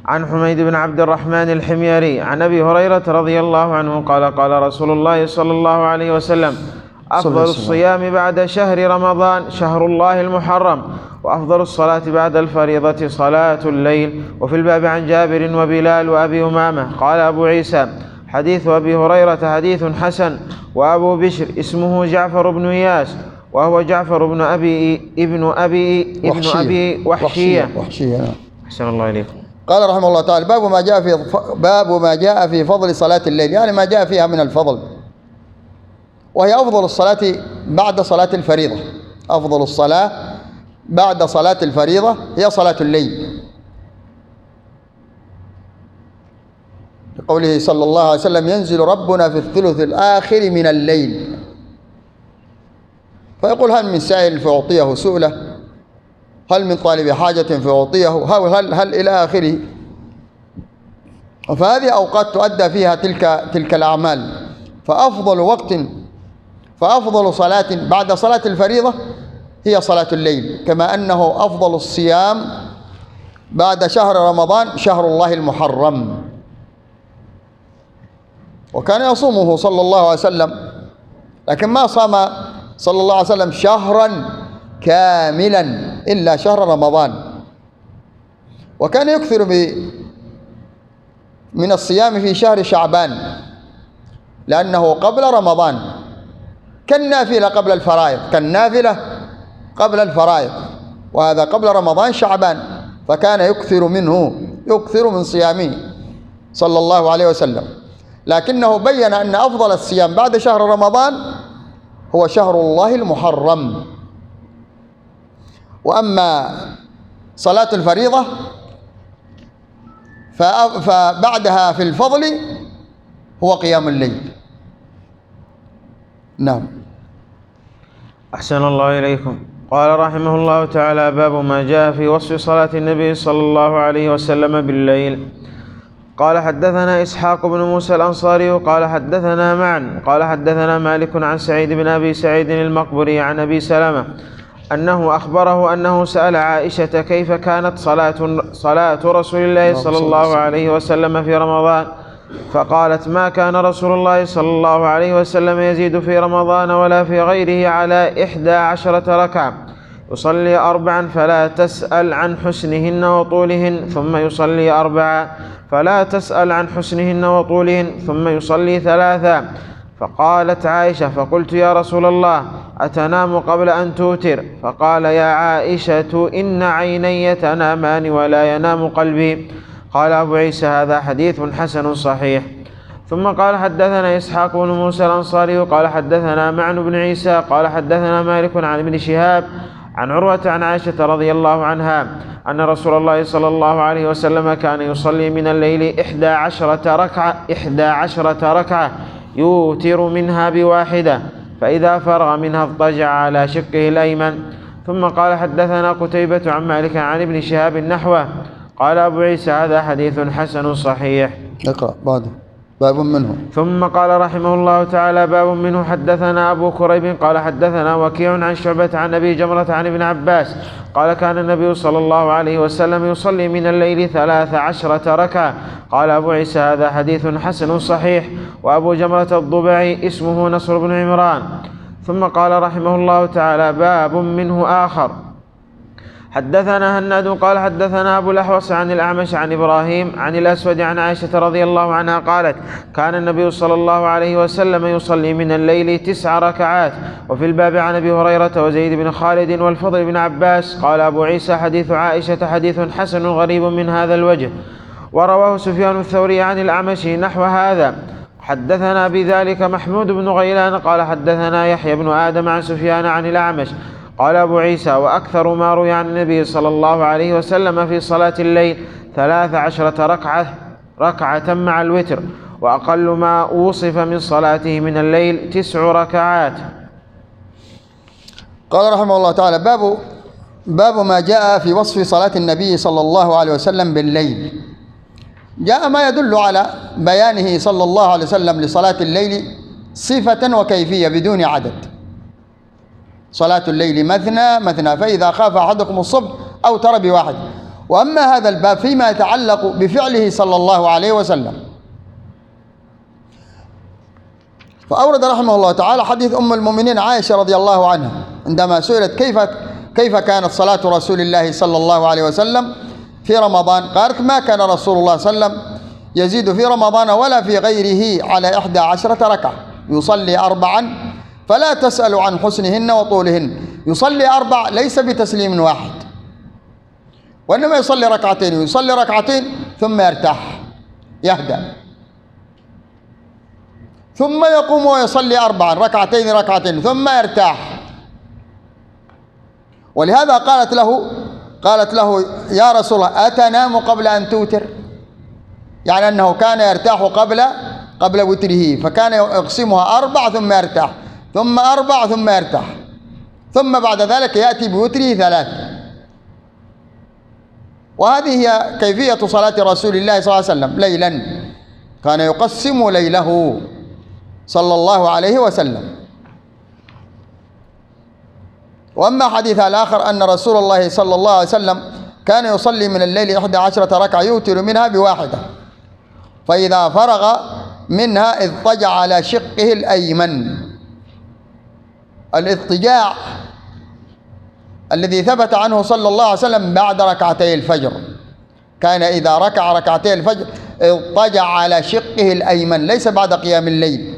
عن حميد بن عبد الرحمن الحميري عن أبي هريرة رضي الله عنه قال قال رسول الله صلى الله عليه وسلم أفضل الصيام بعد شهر رمضان شهر الله المحرم، وأفضل الصلاة بعد الفريضة صلاة الليل. وفي الباب عن جابر وبلال وأبي أمامة. قال أبو عيسى حديث أبي هريرة حديث حسن. وأبو بشر اسمه جعفر بن إياس، وهو جعفر بن أبي ابن أبي ابن وحشية. أبي وحشية. وحشية. أحسن الله إليكم. قال رحمه الله تعالى باب ما جاء في باب ما جاء في فضل صلاة الليل، يعني ما جاء فيها من الفضل، وهي أفضل الصلاة بعد صلاة الفريضة. أفضل الصلاة بعد صلاة الفريضة هي صلاة الليل، لقوله صلى الله عليه وسلم ينزل ربنا في الثلث الآخر من الليل فيقول هل من سائل فأعطيه سؤله، هل من طالب حاجة فأعطيه، هل, هل, هل إلى آخره. فهذه أوقات تؤدى فيها تلك تلك الأعمال. فأفضل وقت فأفضل صلاة بعد صلاة الفريضة هي صلاة الليل، كما أنه أفضل الصيام بعد شهر رمضان شهر الله المحرم. وكان يصومه صلى الله عليه وسلم، لكن ما صام صلى الله عليه وسلم شهرا كاملا إلا شهر رمضان. وكان يكثر من الصيام في شهر شعبان لأنه قبل رمضان، كالنافلة قبل الفرائض، كالنافلة قبل الفرائض، وهذا قبل رمضان شعبان، فكان يكثر منه يكثر من صيامه صلى الله عليه وسلم. لكنه بين أن أفضل الصيام بعد شهر رمضان هو شهر الله المحرم. وأما صلاة الفريضة فبعدها في الفضل هو قيام الليل. نعم. أحسن الله إليكم. قال رحمه الله تعالى باب ما جاء في وصف صلاة النبي صلى الله عليه وسلم بالليل. قال حدثنا إسحاق بن موسى الأنصاري قال حدثنا معا قال حدثنا مالك عن سعيد بن أبي سعيد المقبري عن أبي سلمة أنه أخبره أنه سأل عائشة كيف كانت صلاة, صلاة رسول الله صلى الله عليه وسلم في رمضان، فقالت ما كان رسول الله صلى الله عليه وسلم يزيد في رمضان ولا في غيره على إحدى عشرة ركعة، يصلي أربعا فلا تسأل عن حسنهن وطولهن ثم يصلي أربعا فلا تسأل عن حسنهن وطولهن ثم يصلي ثلاثا. فقالت عائشة فقلت يا رسول الله أتنام قبل أن توتر؟ فقال يا عائشة إن عيني تنامان ولا ينام قلبي. قال أبو عيسى هذا حديث حسن صحيح. ثم قال حدثنا إسحاق بن موسى الأنصاري قال حدثنا معن بن عيسى قال حدثنا مالك عن ابن شهاب عن عروة عن عائشة رضي الله عنها أن رسول الله صلى الله عليه وسلم كان يصلي من الليل إحدى عشرة ركعة إحدى عشرة ركعة يوتر منها بواحدة، فإذا فرغ منها اضطجع على شقه الأيمن. ثم قال حدثنا قتيبة عن مالك عن ابن شهاب نحوه. قال أبو عيسى هذا حديث حسن صحيح. اقرأ بعده باب منه. ثم قال رحمه الله تعالى باب منه. حدثنا أبو كريب قال حدثنا وكيع عن شعبة عن أبي جمرة عن ابن عباس قال كان النبي صلى الله عليه وسلم يصلي من الليل ثلاث عشرة ركعة. قال أبو عيسى هذا حديث حسن صحيح. وأبو جمرة الضبعي اسمه نصر بن عمران. ثم قال رحمه الله تعالى باب منه آخر. حدثنا هناد قال حدثنا أبو الأحوص عن الأعمش عن إبراهيم عن الأسود عن عائشة رضي الله عنها قالت كان النبي صلى الله عليه وسلم يصلي من الليل تسع ركعات. وفي الباب عن أبي هريرة وزيد بن خالد والفضل بن عباس. قال أبو عيسى حديث عائشة حديث حسن غريب من هذا الوجه. ورواه سفيان الثوري عن الأعمش نحو هذا. حدثنا بذلك محمود بن غيلان قال حدثنا يحيى بن آدم عن سفيان عن الأعمش. قال أبو عيسى وأكثر ما روي عن النبي صلى الله عليه وسلم في صلاة الليل ثلاث عشرة ركعة ركعة مع الوتر، وأقل ما وصف من صلاته من الليل تسع ركعات. قال رحمه الله تعالى باب باب ما جاء في وصف صلاة النبي صلى الله عليه وسلم بالليل. جاء ما يدل على بيانه صلى الله عليه وسلم لصلاة الليل صفة وكيفية بدون عدد. صلاة الليل مثنى مثنى فإذا خاف أحدكم الصبح أوتر بواحد. وأما هذا الباب فيما يتعلق بفعله صلى الله عليه وسلم، فأورد رحمه الله تعالى حديث أم المؤمنين عائشة رضي الله عنها عندما سئلت كيف كيف كانت صلاة رسول الله صلى الله عليه وسلم في رمضان، قالت ما كان رسول الله صلى الله عليه وسلم يزيد في رمضان ولا في غيره على إحدى عشرة ركعة، يصلي أربعا فلا تسألوا عن حسنهن وطولهن. يصلي أربع ليس بتسليم واحد، وإنما يصلي ركعتين، ويصلي ركعتين ثم يرتاح يهدأ، ثم يقوم ويصلي أربعا ركعتين ركعتين ثم يرتاح. ولهذا قالت له قالت له يا رسول الله أتنام قبل أن توتر؟ يعني أنه كان يرتاح قبل قبل وتره، فكان يقسمها أربع ثم يرتاح، ثم أربع ثم يرتاح، ثم بعد ذلك يأتي بوتره ثلاث. وهذه هي كيفية صلاة رسول الله صلى الله عليه وسلم ليلا، كان يقسم ليله صلى الله عليه وسلم. وأما حديث الآخر أن رسول الله صلى الله عليه وسلم كان يصلي من الليل إحدى عشرة ركعة يوتر منها بواحدة، فإذا فرغ منها اضطجع على شقه الأيمن. الاضطجاع الذي ثبت عنه صلى الله عليه وسلم بعد ركعتي الفجر، كان إذا ركع ركعتي الفجر اضطجع على شقه الأيمن، ليس بعد قيام الليل.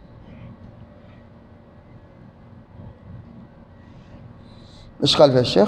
إيش قال في الشيخ؟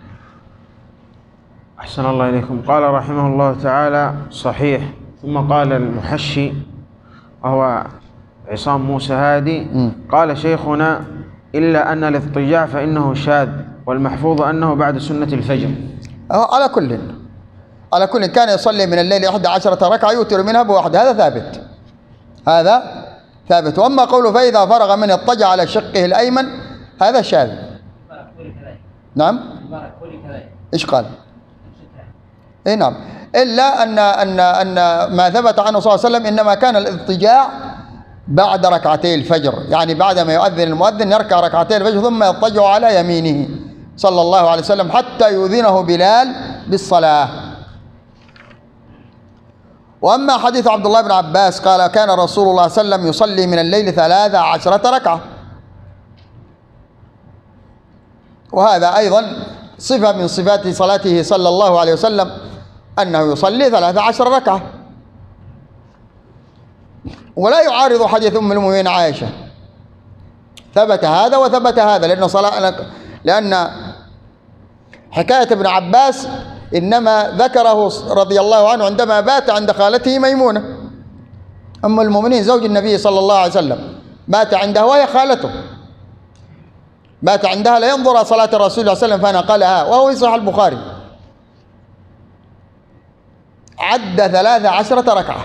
أحسن الله إليكم. قال رحمه الله تعالى صحيح. ثم قال المحشي وهو عصام موسى هادي م. قال شيخنا إلا أن الاضطجاع فإنه شاذ، والمحفوظ أنه بعد سنة الفجر. على كل على كل كان يصلي من الليل إحدى عشرة ركعة يوتر منها بواحدة، هذا ثابت هذا ثابت. وأما قوله فإذا فرغ من اضطجع على شقه الأيمن هذا شاذ. نعم. إيش قال؟ إيه نعم. إلا أن أن أن ما ثبت عنه صلى الله عليه وسلم إنما كان الاضطجاع بعد ركعتي الفجر، يعني بعد ما يؤذن المؤذن يركع ركعتي الفجر ثم يضطجع على يمينه صلى الله عليه وسلم حتى يؤذنه بلال بالصلاة. وأما حديث عبد الله بن عباس قال كان رسول الله صلى الله عليه وسلم يصلي من الليل ثلاث عشرة ركعة، وهذا أيضا صفة من صفات صلاته صلى الله عليه وسلم أنه يصلي ثلاث عشر ركعة، ولا يعارض حديث أم المؤمنين عائشة. ثبت هذا وثبت هذا، لأن صلاة لأن حكاية ابن عباس إنما ذكره رضي الله عنه عندما بات عند خالته ميمونة أم المؤمنين زوج النبي صلى الله عليه وسلم، بات عندها وهي خالته، بات عندها لينظر صلاة الرسول صلى الله عليه وسلم فنقلها، وهو في صحيح البخاري. عد ثلاث عشرة ركعة،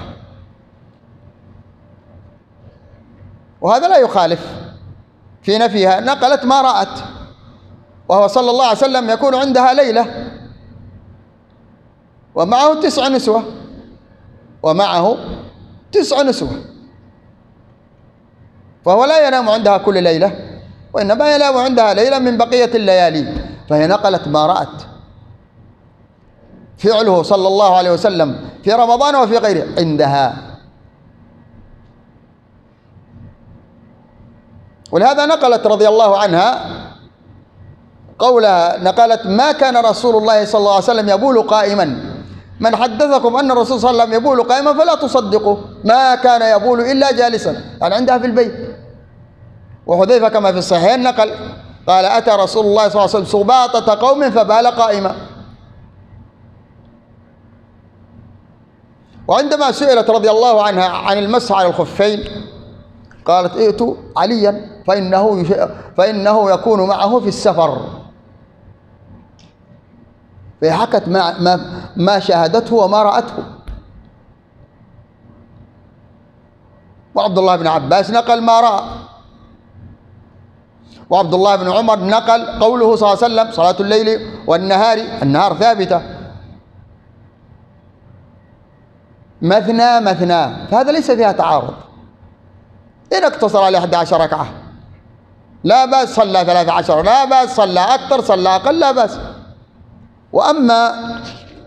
وهذا لا يخالف في نفيها، نقلت ما رأت، وهو صلى الله عليه وسلم يكون عندها ليلة ومعه تسع نسوة ومعه تسع نسوة، فهو لا ينام عندها كل ليلة، وإنما ينام عندها ليلة من بقية الليالي، فهي نقلت ما رأت. فعله صلى الله عليه وسلم في رمضان وفي غيره عندها. ولهذا نقلت رضي الله عنها قولها، نقلت ما كان رسول الله صلى الله عليه وسلم يبول قائما، من حدثكم أن الرسول صلى الله عليه وسلم يبول قائما فلا تصدقوا، ما كان يبول إلا جالسا، يعني عندها في البيت. وحذيفة كما في الصحيحين نقل قال أتى رسول الله صلى الله عليه وسلم سباطة قوم فبال قائما. وعندما سئلت رضي الله عنها عن المسح على الخفين قالت ائتوا عليا فإنه, فإنه يكون معه في السفر، فحكت ما, ما, ما شاهدته وما رأته. وعبد الله بن عباس نقل ما رأى، وعبد الله بن عمر نقل قوله صلى الله عليه وسلم صلاة الليل والنهار، النهار ثابتة مثنى مثنى، فهذا ليس فيها تعارض. إن اقتصر على إحدى عشر ركعة لا بأس، صلى ثلاث عشر لا بأس، صلى أكثر صلى أقل لا بأس. وأما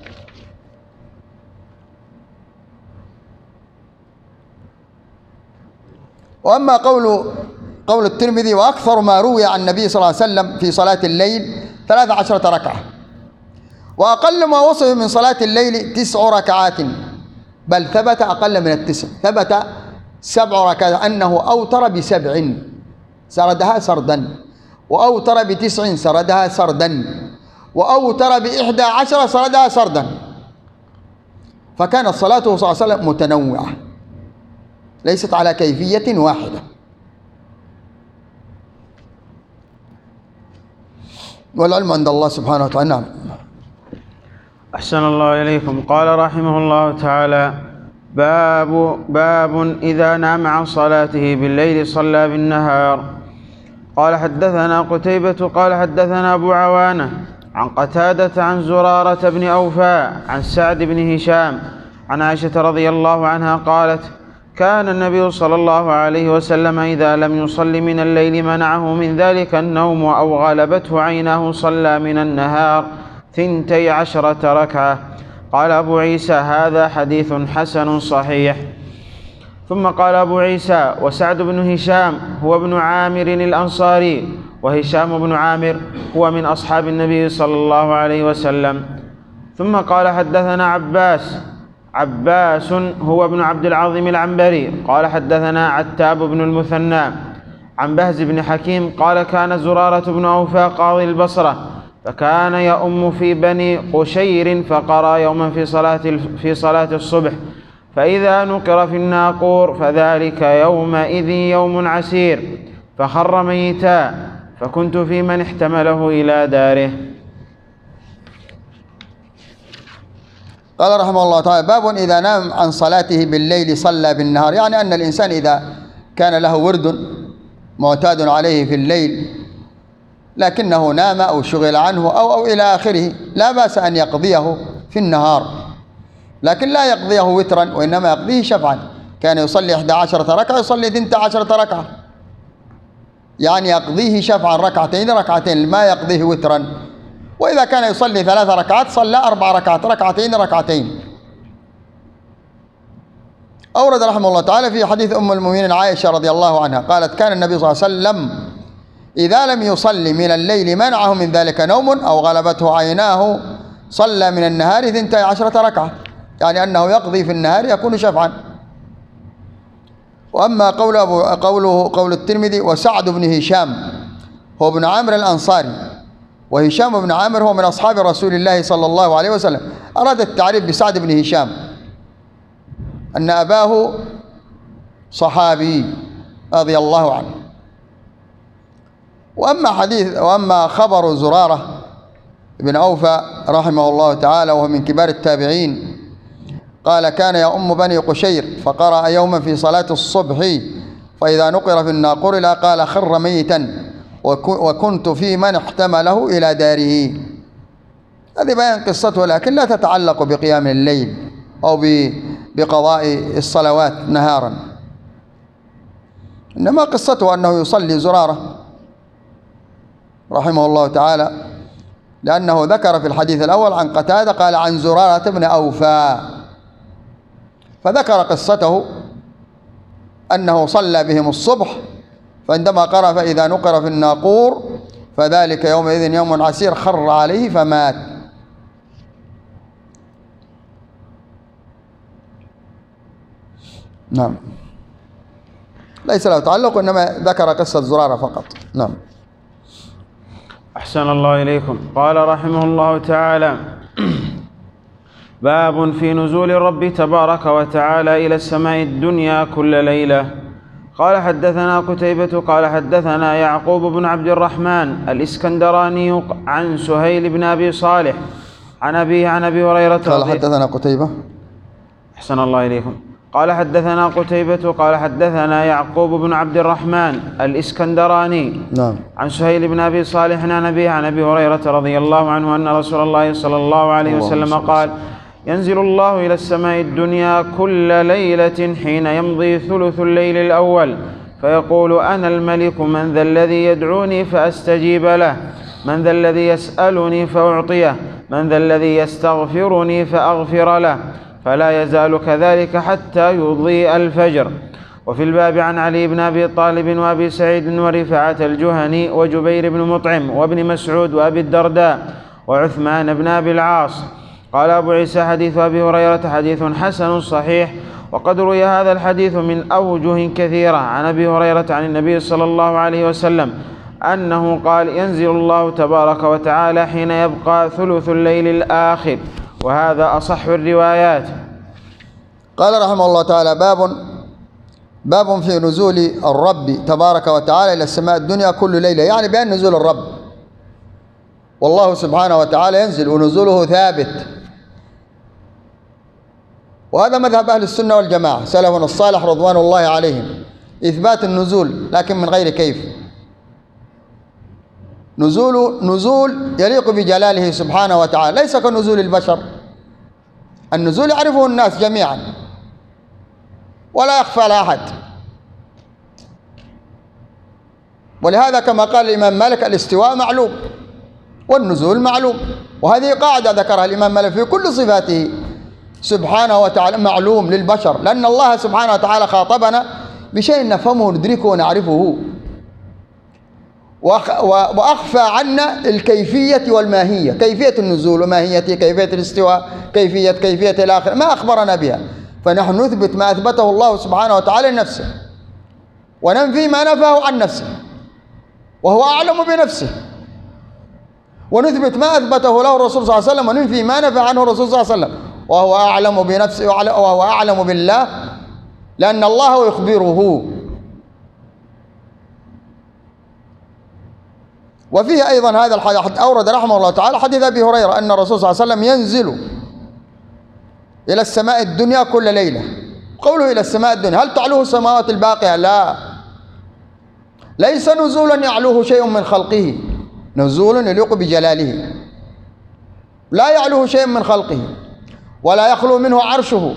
وأما قول قول الترمذي وأكثر ما روي عن النبي صلى الله عليه وسلم في صلاة الليل ثلاث عشرة ركعة، وأقل ما وصف من صلاة الليل تسع ركعات، بل ثبت أقل من التسع، ثبت سبع ركعات، أنه أوتر بسبع سردها سردا، وأوتر بتسع سردها سردا، وأوتر بإحدى عشر سردها سردا. فكانت صلاته صلى الله عليه وسلم متنوعة ليست على كيفية واحدة. والعلم عند الله سبحانه وتعالى. نعم. أحسن الله إليكم. قال رحمه الله تعالى: باب باب إذا نام عن صلاته بالليل صلى بالنهار. قال حدثنا قتيبة قال حدثنا أبو عوانة عن قتادة عن زرارة بن أوفى عن سعد بن هشام عن عائشة رضي الله عنها قالت: كان النبي صلى الله عليه وسلم إذا لم يصل من الليل منعه من ذلك النوم أو غلبته عيناه صلى من النهار ثنتي عشرة ركعة. قال أبو عيسى: هذا حديث حسن صحيح. ثم قال أبو عيسى: وسعد بن هشام هو ابن عامر الأنصاري، وهشام بن عامر هو من أصحاب النبي صلى الله عليه وسلم. ثم قال حدثنا عباس عباس هو ابن عبد العظيم العنبري قال حدثنا عتاب بن المثنى عن بهز بن حكيم قال: كان زرارة بن أوفى قاضي البصرة، فكان يؤم في بني قشير، فقرأ يوما في صلاة في صلاة الصبح: فإذا نقر في الناقور فذلك يومئذ يوم عسير، فخر ميتا، فكنت في من احتمله إلى داره. قال رحمه الله تعالى: باب إذا نام عن صلاته بالليل صلى بالنهار، يعني أن الإنسان إذا كان له ورد معتاد عليه في الليل لكنه نام أو شغل عنه أو أو إلى آخره، لا بأس أن يقضيه في النهار، لكن لا يقضيه وترا، وإنما يقضيه شفعا. كان يصلي إحدى عشرة ركعة يصلي ثنتا عشرة ركعة، يعني يقضيه شفعا ركعتين ركعتين، ما يقضيه وترا. وإذا كان يصلي ثلاث ركعات صلى أربع ركعات ركعتين ركعتين. أورد رحمه الله تعالى في حديث أم المؤمنين عائشة رضي الله عنها قالت: كان النبي صلى الله عليه وسلم إذا لم يصلي من الليل منعه من ذلك نوم أو غلبته عيناه صلى من النهار ثنتي عشرة ركعة، يعني أنه يقضي في النهار يكون شفعا. وأما قول أبو قوله قول الترمذي: وسعد بن هشام هو ابن عامر الأنصاري، وهشام بن عامر هو من أصحاب رسول الله صلى الله عليه وسلم، أراد التعريف بسعد بن هشام أن أباه صحابي رضي الله عنه. وأما حديث وأما خبر زرارة بن أوفى رحمه الله تعالى وهو من كبار التابعين قال: كان يؤم بني قشير، فقرأ يوما في صلاة الصبح: فإذا نقر في الناقور لا قال خر ميتا، وكنت في من احتمله إلى داره. هذه بيان قصته، لكن لا تتعلق بقيام الليل أو بقضاء الصلوات نهارا، إنما قصته أنه يصلي زرارة رحمه الله تعالى، لأنه ذكر في الحديث الأول عن قتادة قال عن زرارة بن أوفى، فذكر قصته أنه صلى بهم الصبح، فعندما قرأ فإذا نقر في الناقور فذلك يومئذ يوم عسير خر عليه فمات. نعم، ليس له تعلق، إنما ذكر قصة زرارة فقط. نعم. أحسن الله إليكم. قال رحمه الله تعالى: باب في نزول الرب تبارك وتعالى إلى السماء الدنيا كل ليلة. قال حدثنا قتيبة قال حدثنا يعقوب بن عبد الرحمن الإسكندراني عن سهيل بن أبي صالح عن أبيه عن أبي هريرة. قال حدثنا قتيبة. أحسن الله إليكم. قال حدثنا قتيبة قال حدثنا يعقوب بن عبد الرحمن الإسكندراني نعم. عن سهيل بن أبي صالح عن أبيه عن أبي هريرة رضي الله عنه أن رسول الله صلى الله عليه وسلم قال: ينزل الله إلى السماء الدنيا كل ليلة حين يمضي ثلث الليل الأول، فيقول: أنا الملك، من ذا الذي يدعوني فأستجيب له، من ذا الذي يسألني فأعطيه، من ذا الذي يستغفرني فأغفر له، فلا يزال كذلك حتى يضيء الفجر. وفي الباب عن علي بن أبي طالب وأبي سعيد ورفاعة الجهني وجبير بن مطعم وابن مسعود وأبي الدرداء وعثمان بن أبي العاص. قال أبو عيسى حديث أبي هريرة حديث حسن صحيح، وقد روي هذا الحديث من أوجه كثيرة عن أبي هريرة عن النبي صلى الله عليه وسلم أنه قال: ينزل الله تبارك وتعالى حين يبقى ثلث الليل الآخر، وهذا أصح الروايات. قال رحمه الله تعالى: باب باب في نزول الرب تبارك وتعالى إلى السماء الدنيا كل ليلة، يعني بأن نزول الرب، والله سبحانه وتعالى ينزل ونزوله ثابت، وهذا مذهب أهل السنة والجماعة سلفنا الصالح رضوان الله عليهم، إثبات النزول لكن من غير كيف. نزول نزول يليق بجلاله سبحانه وتعالى، ليس كنزول البشر. النزول يعرفه الناس جميعا ولا يخفى على أحد، ولهذا كما قال الإمام مالك: الاستواء معلوم والنزول معلوم. وهذه قاعدة ذكرها الإمام مالك في كل صفاته سبحانه وتعالى، معلوم للبشر، لأن الله سبحانه وتعالى خاطبنا بشيء نفهمه وندركه ونعرفه، وأخفى عنا الكيفية والماهية، كيفية النزول وماهيته، كيفية الاستواء، كيفية كيفية الآخر ما أخبرنا بها، فنحن نثبت ما أثبته الله سبحانه وتعالى لنفسه، وننفي ما نفاه عن نفسه وهو أعلم بنفسه، ونثبت ما أثبته له الرسول صلى الله عليه وسلم، وننفي ما نفى عنه الرسول صلى الله عليه وسلم وهو أعلم بنفسه وهو أعلم بالله، لأن الله يخبره. وفيه أيضا هذا الحديث أورد رحمه الله تعالى حديث أبي هريرة أن الرسول صلى الله عليه وسلم ينزل إلى السماء الدنيا كل ليلة. قوله إلى السماء الدنيا، هل تعلوه السماوات الباقية؟ لا، ليس نزولا يعلوه شيء من خلقه، نزول يليق بجلاله، لا يعلوه شيء من خلقه ولا يخلو منه عرشه،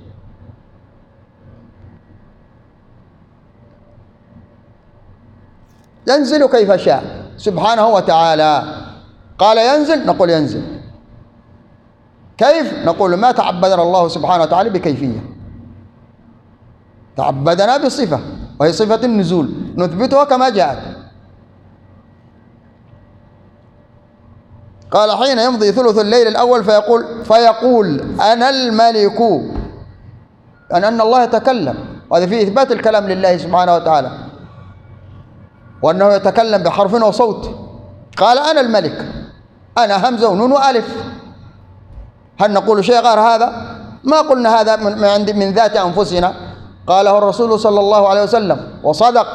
ينزل كيف شاء سبحانه وتعالى. قال ينزل، نقول ينزل. كيف؟ نقول ما تعبدنا الله سبحانه وتعالى بكيفية، تعبدنا بصفة وهي صفة النزول نثبتها كما جاءت. قال حين يمضي ثلث الليل الأول فيقول فيقول أنا الملك، أن أن الله يتكلم، وهذا فيه إثبات الكلام لله سبحانه وتعالى، وأنه يتكلم بحرف وصوت. قال أنا الملك، أنا همزة ونون وألف، هل نقول شيء غير هذا؟ ما قلنا هذا من عند من ذات أنفسنا، قاله الرسول صلى الله عليه وسلم وصدق،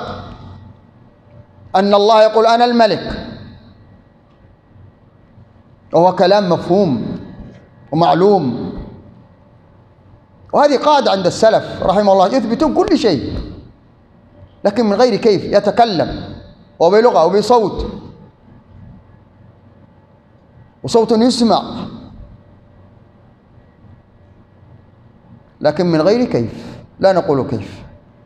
أن الله يقول أنا الملك، وهو كلام مفهوم ومعلوم. وهذه قاعدة عند السلف رحمه الله، يثبتون كل شيء لكن من غير كيف، يتكلم وبلغة وبصوت، وصوت يسمع لكن من غير كيف، لا نقول كيف،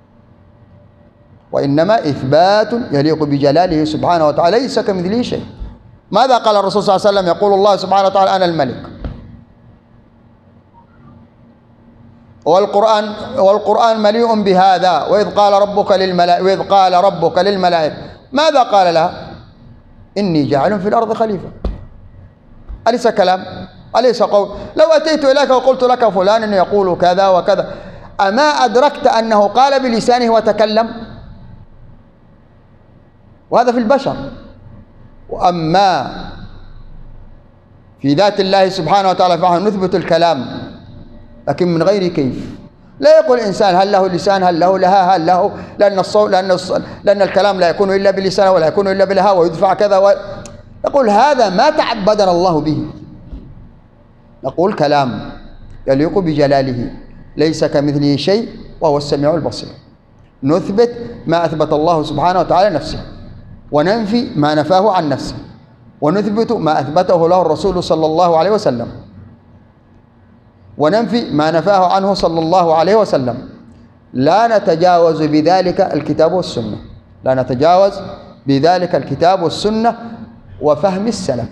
وإنما إثبات يليق بجلاله سبحانه وتعالى، ليس كمثله شيء. ماذا قال الرسول صلى الله عليه وسلم؟ يقول الله سبحانه وتعالى أنا الملك. والقرآن والقرآن مليء بهذا، وإذ قال ربك للملائكة وإذ قال ربك للملائكة ماذا قال لها؟ إني جاعل في الأرض خليفة. أليس كلام؟ أليس قول؟ لو أتيت إليك وقلت لك فلان يقول كذا وكذا، أما أدركت أنه قال بلسانه وتكلم؟ وهذا في البشر. وأما في ذات الله سبحانه وتعالى فنحن نثبت الكلام لكن من غير كيف. لا يقول الإنسان هل له لسان، هل له لها، هل له، لأن الصوت لأن الص... لأن الكلام لا يكون إلا بلسانه ولا يكون إلا بلها ويدفع كذا و... يقول هذا ما تعبدنا الله به. نقول كلام يليق بجلاله، ليس كمثله شيء وهو السميع البصير. نثبت ما أثبت الله سبحانه وتعالى نفسه، وننفي ما نفاه عن نفسه، ونثبت ما أثبته له الرسول صلى الله عليه وسلم، وننفي ما نفاه عنه صلى الله عليه وسلم. لا نتجاوز بذلك الكتاب والسنة، لا نتجاوز بذلك الكتاب والسنة وفهم السلف.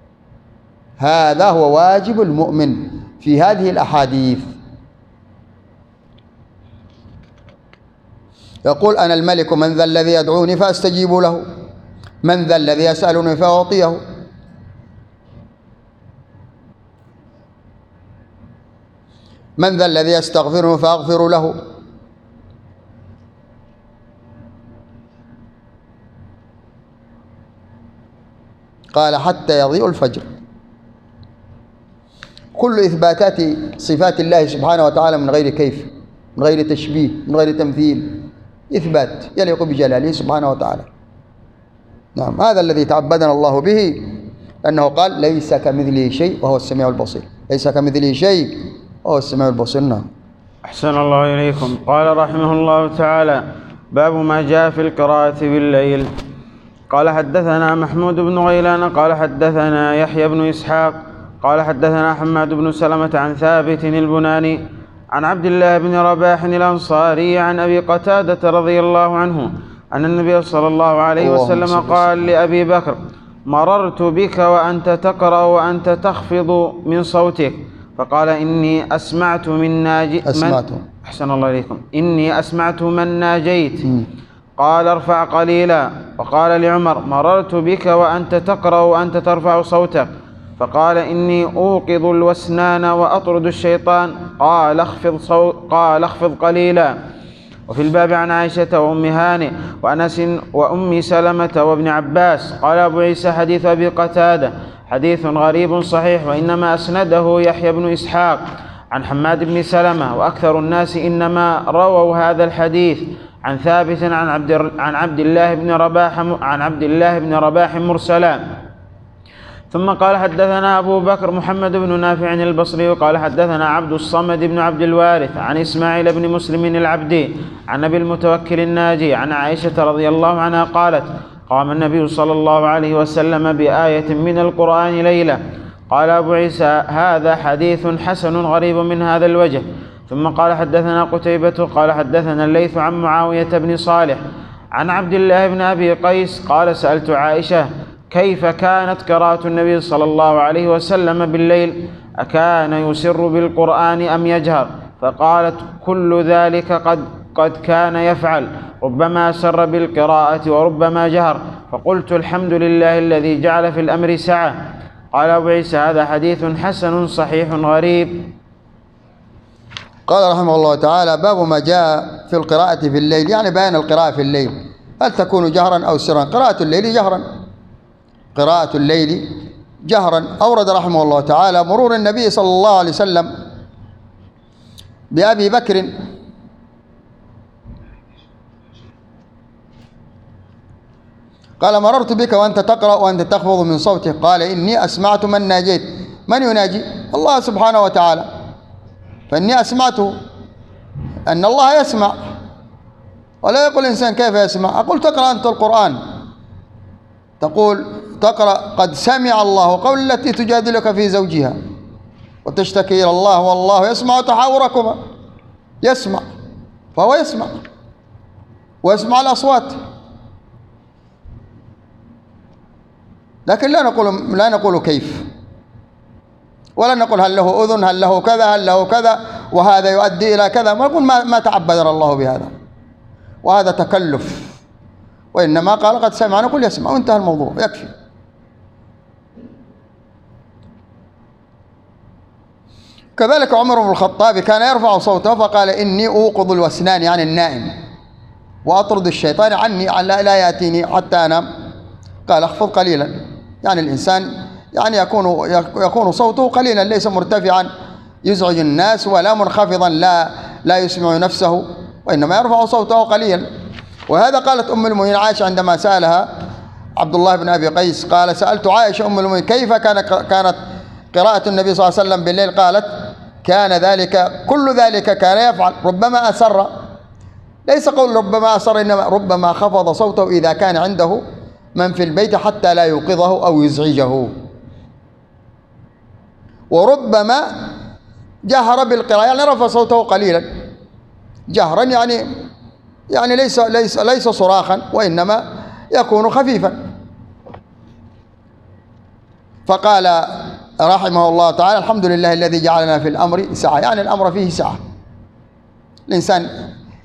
هذا هو واجب المؤمن في هذه الأحاديث. يقول أنا الملك من ذا الذي يدعوني فأستجيب له، من ذا الذي يسألني فأعطيه. من ذا الذي يستغفرني فأغفر له. قال حتى يضيء الفجر. كل إثباتات صفات الله سبحانه وتعالى من غير كيف، من غير تشبيه، من غير تمثيل، إثبات يليق بجلاله سبحانه وتعالى. نعم، هذا الذي تعبدنا الله به، أنه قال ليس كمثله شيء وهو السميع البصير. ليس كمثله شيء وهو السميع البصير. نعم. أحسن الله إليكم. قال رحمه الله تعالى: باب ما جاء في القراءة بالليل. قال حدثنا محمود بن غيلان قال حدثنا يحيى بن إسحاق قال حدثنا حماد بن سلمة عن ثابت البناني عن عبد الله بن رباح الأنصاري عن أبي قتادة رضي الله عنه أن النبي صلى الله عليه وسلم قال لأبي بكر: مررت بك وأنت تقرأ وأنت تخفض من صوتك، فقال: إني أسمعت من ناجي أسمعت من أحسن الله إليكم إني أسمعت من ناجيت. م. قال: ارفع قليلا. وقال لعمر: مررت بك وأنت تقرأ وأنت ترفع صوتك، فقال: إني أوقظ الوسنان وأطرد الشيطان. قال: اخفض, صوت قال اخفض قليلا. وفي الباب عن عائشة وأم هانئ وأنس وأم سلمة وابن عباس. قال أبو عيسى: حديث أبي قتادة حديث غريب صحيح، وإنما أسنده يحيى بن إسحاق عن حماد بن سلمة، وأكثر الناس إنما رووا هذا الحديث عن ثابت عن عبد عن عبد الله بن رباح عن عبد الله بن رباح مرسلا. ثم قال: حدثنا أبو بكر محمد بن نافع البصري قال حدثنا عبد الصمد بن عبد الوارث عن إسماعيل بن مسلم العبدي عن أبي المتوكل الناجي عن عائشة رضي الله عنها قالت: قام النبي صلى الله عليه وسلم بآية من القرآن ليلة. قال أبو عيسى: هذا حديث حسن غريب من هذا الوجه. ثم قال: حدثنا قتيبة قال حدثنا الليث عن معاوية بن صالح عن عبد الله بن أبي قيس قال: سألت عائشة: كيف كانت قراءة النبي صلى الله عليه وسلم بالليل؟ أكان يسر بالقرآن أم يجهر؟ فقالت: كل ذلك قد قد كان يفعل، ربما سر بالقراءة وربما جهر. فقلت: الحمد لله الذي جعل في الأمر سعة. قال أبو عيسى: هذا حديث حسن صحيح غريب. قال رحمه الله تعالى: باب ما جاء في القراءة في الليل، يعني بيان القراءة في الليل، هل تكون جهرا أو سرا؟ قراءة الليل جهرا، قراءة الليل جهرا. أورد رحمه الله تعالى مرور النبي صلى الله عليه وسلم بأبي بكر قال: مررت بك وأنت تقرأ وأنت تخفض من صوتك. قال: إني أسمعت من ناجيت. من يناجي؟ الله سبحانه وتعالى. فإني أسمعت أن الله يسمع، ولا يقول الإنسان كيف يسمع. أقول: تقرأ أنت القرآن، تقول تقرأ: قد سمع الله قول التي تجادلك في زوجها وتشتكي إلى الله والله يسمع تحاوركما. يسمع، فهو يسمع ويسمع الأصوات، لكن لا نقول لا نقول كيف، ولا نقول هل له أذن، هل له كذا، هل له كذا، وهذا يؤدي إلى كذا. ما نقول ما, ما تعبدنا الله بهذا، وهذا تكلف. وإنما قال: قد سمع، نقول يسمع، وانتهى الموضوع، يكفي. كذلك عمر بن الخطاب كان يرفع صوته فقال: إني أوقظ الوسنان، يعني النائم، وأطرد الشيطان عني لا, لا يأتيني حتى أنام. قال: اخفض قليلا، يعني الإنسان يعني يكون يكون صوته قليلا، ليس مرتفعا يزعج الناس، ولا منخفضا لا لا يسمع نفسه، وإنما يرفع صوته قليلا. وهذا قالت أم المؤمنين عائشة عندما سألها عبد الله بن أبي قيس قال: سألت عائشة أم المؤمنين كيف كان كانت قراءة النبي صلى الله عليه وسلم بالليل؟ قالت: كان ذلك كل ذلك كان يفعل، ربما أسر. ليس قول ربما أسر، إنما ربما خفض صوته إذا كان عنده من في البيت حتى لا يوقظه أو يزعجه، وربما جهر بالقراءة، يعني رفع صوته قليلا جهرا، يعني يعني ليس ليس ليس صراخا، وإنما يكون خفيفا. فقال رحمه الله تعالى: الحمد لله الذي جعلنا في الأمر سعة، يعني الأمر فيه سعة. الإنسان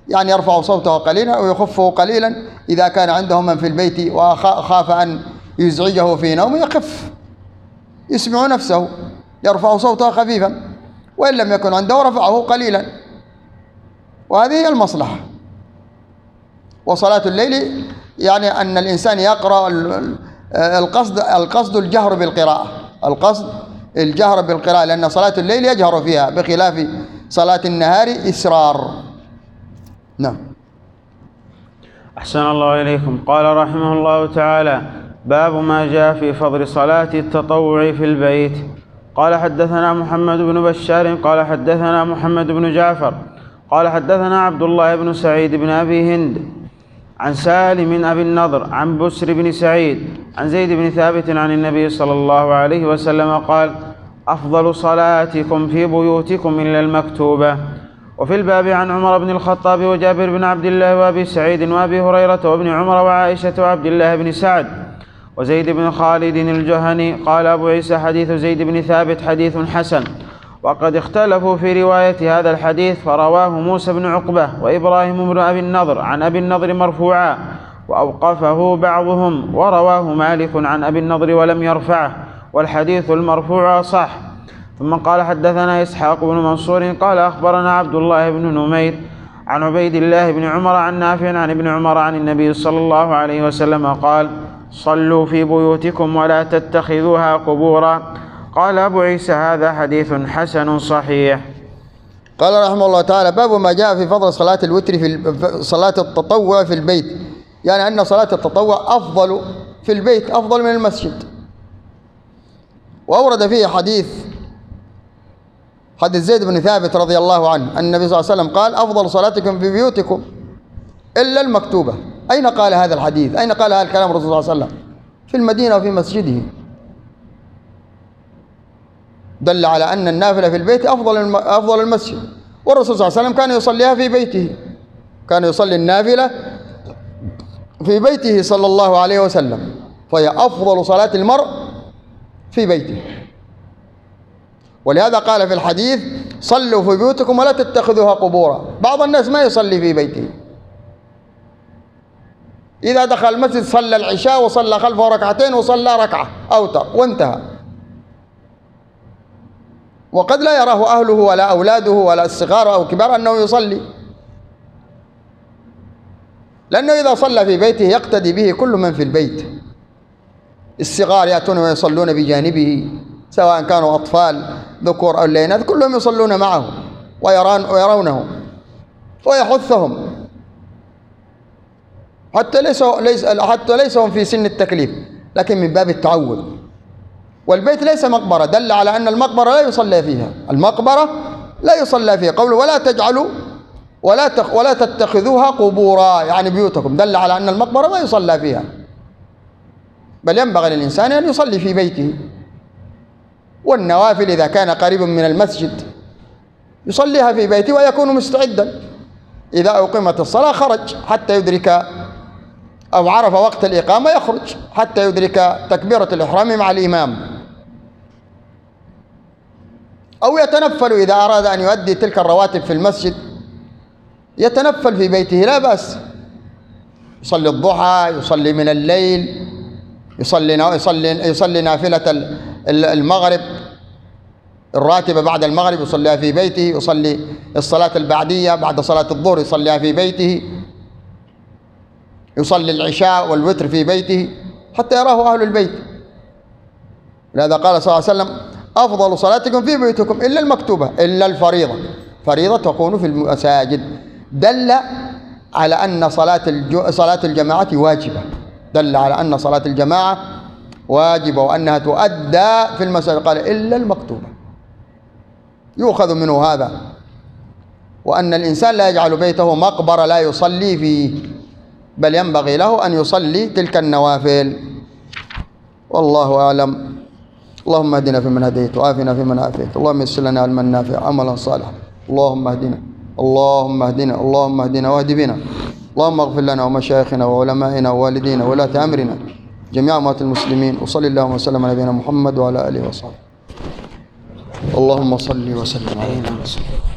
يعني يرفع صوته قليلا أو يخفه قليلا. إذا كان عنده من في البيت وخاف أن يزعجه في نومه يخف يسمع نفسه يرفع صوته خفيفا، وإن لم يكن عنده رفعه قليلا، وهذه هي المصلحة. وصلاة الليل يعني أن الإنسان يقرأ، القصد القصد الجهر بالقراءة، القصد الجهر بالقراءة، لأن صلاة الليل يجهر فيها بخلاف صلاة النهار إسرار. نعم. أحسن الله إليكم. قال رحمه الله تعالى: باب ما جاء في فضل صلاة التطوع في البيت. قال حدثنا محمد بن بشار قال حدثنا محمد بن جعفر قال حدثنا عبد الله بن سعيد بن أبي هند عن سالم أبي النضر عن بسر بن سعيد عن زيد بن ثابت عن النبي صلى الله عليه وسلم قال: أفضل صلاتكم في بيوتكم إلا المكتوبة. وفي الباب عن عمر بن الخطاب وجابر بن عبد الله وأبي سعيد وأبي هريرة وابن عمر وعائشة وعبد الله بن سعد وزيد بن خالد الجهني. قال أبو عيسى: حديث زيد بن ثابت حديث حسن، وقد اختلفوا في رواية هذا الحديث، فرواه موسى بن عقبة وإبراهيم بن أبي النضر عن أبي النضر مرفوعا وأوقفه بعضهم، ورواه مالك عن أبي النضر ولم يرفعه، والحديث المرفوع صح. ثم قال: حدثنا إسحاق بن منصور قال أخبرنا عبد الله بن نمير عن عبيد الله بن عمر عن نافع عن ابن عمر عن النبي صلى الله عليه وسلم قال: صلوا في بيوتكم ولا تتخذوها قبورا. قال أبو عيسى: هذا حديث حسن صحيح. قال رحمه الله تعالى: باب ما جاء في فضل صلاة الوتر في صلاة التطوع في البيت، يعني أن صلاة التطوع أفضل في البيت، أفضل من المسجد. وأورد فيه حديث حديث زيد بن ثابت رضي الله عنه أن النبي صلى الله عليه وسلم قال: أفضل صلاتكم في بيوتكم إلا المكتوبة. أين قال هذا الحديث؟ أين قال هذا الكلام الرسول صلى الله عليه وسلم؟ في المدينة وفي مسجده. دل على أن النافلة في البيت أفضل أفضل المسجد، والرسول صلى الله عليه وسلم كان يصليها في بيته، كان يصلي النافلة في بيته صلى الله عليه وسلم، فهي أفضل صلاة المرء في بيته. ولهذا قال في الحديث: صلوا في بيوتكم ولا تتخذوها قبورا. بعض الناس ما يصلي في بيته، إذا دخل المسجد صلى العشاء وصلى خلفه ركعتين وصلى ركعة أوتر وانتهى، وقد لا يراه أهله ولا أولاده ولا الصغار أو كبار أنه يصلي، لأنه إذا صلى في بيته يقتدي به كل من في البيت. الصغار يأتون ويصلون بجانبه، سواء كانوا أطفال ذكور أو إناث، كلهم يصلون معه ويرون ويرونه ويحثهم، حتى ليسوا ليس حتى ليسوا في سن التكليف، لكن من باب التعود. والبيت ليس مقبرة، دل على أن المقبرة لا يصلى فيها، المقبرة لا يصلى فيها. قوله ولا تجعلوا ولا تخ ولا تتخذوها قبورا، يعني بيوتكم، دل على أن المقبرة لا يصلى فيها، بل ينبغي للإنسان أن يصلي في بيته. والنوافل إذا كان قريبا من المسجد يصليها في بيته ويكون مستعدا، إذا أقيمت الصلاة خرج حتى يدرك، أو عرف وقت الإقامة يخرج حتى يدرك تكبيرة الإحرام مع الإمام، أو يتنفل إذا أراد أن يؤدي تلك الرواتب في المسجد يتنفل في بيته لا بأس، يصلي الضحى، يصلي من الليل، يصلي يصلي يصلي نافلة المغرب الراتبة بعد المغرب يصليها في بيته، يصلي الصلاة البعدية بعد صلاة الظهر يصليها في بيته، يصلي العشاء والوتر في بيته حتى يراه أهل البيت. لهذا قال صلى الله عليه وسلم: أفضل صلاتكم في بيوتكم إلا المكتوبة، إلا الفريضة، فريضة تكون في المساجد. دل على أن صلاة صلاة الجماعة واجبة، دل على أن صلاة الجماعة واجبة وأنها تؤدى في المساجد. قال: إلا المكتوبة. يؤخذ منه هذا، وأن الإنسان لا يجعل بيته مقبرة لا يصلي فيه، بل ينبغي له أن يصلي تلك النوافل. والله أعلم. اللهم اهدنا فيمن هديت وعافنا فيمن عافيت، اللهم يسر لنا علما نافعا عملا صالحا، اللهم اهدنا اللهم اهدنا اللهم اهدنا واهد بنا، اللهم اغفر لنا ومشايخنا وعلمائنا ووالدينا وولاة أمرنا جميع أموات المسلمين، وصلى اللهم وسلم على نبينا محمد وعلى آله وصحبه. اللهم صل وسلم على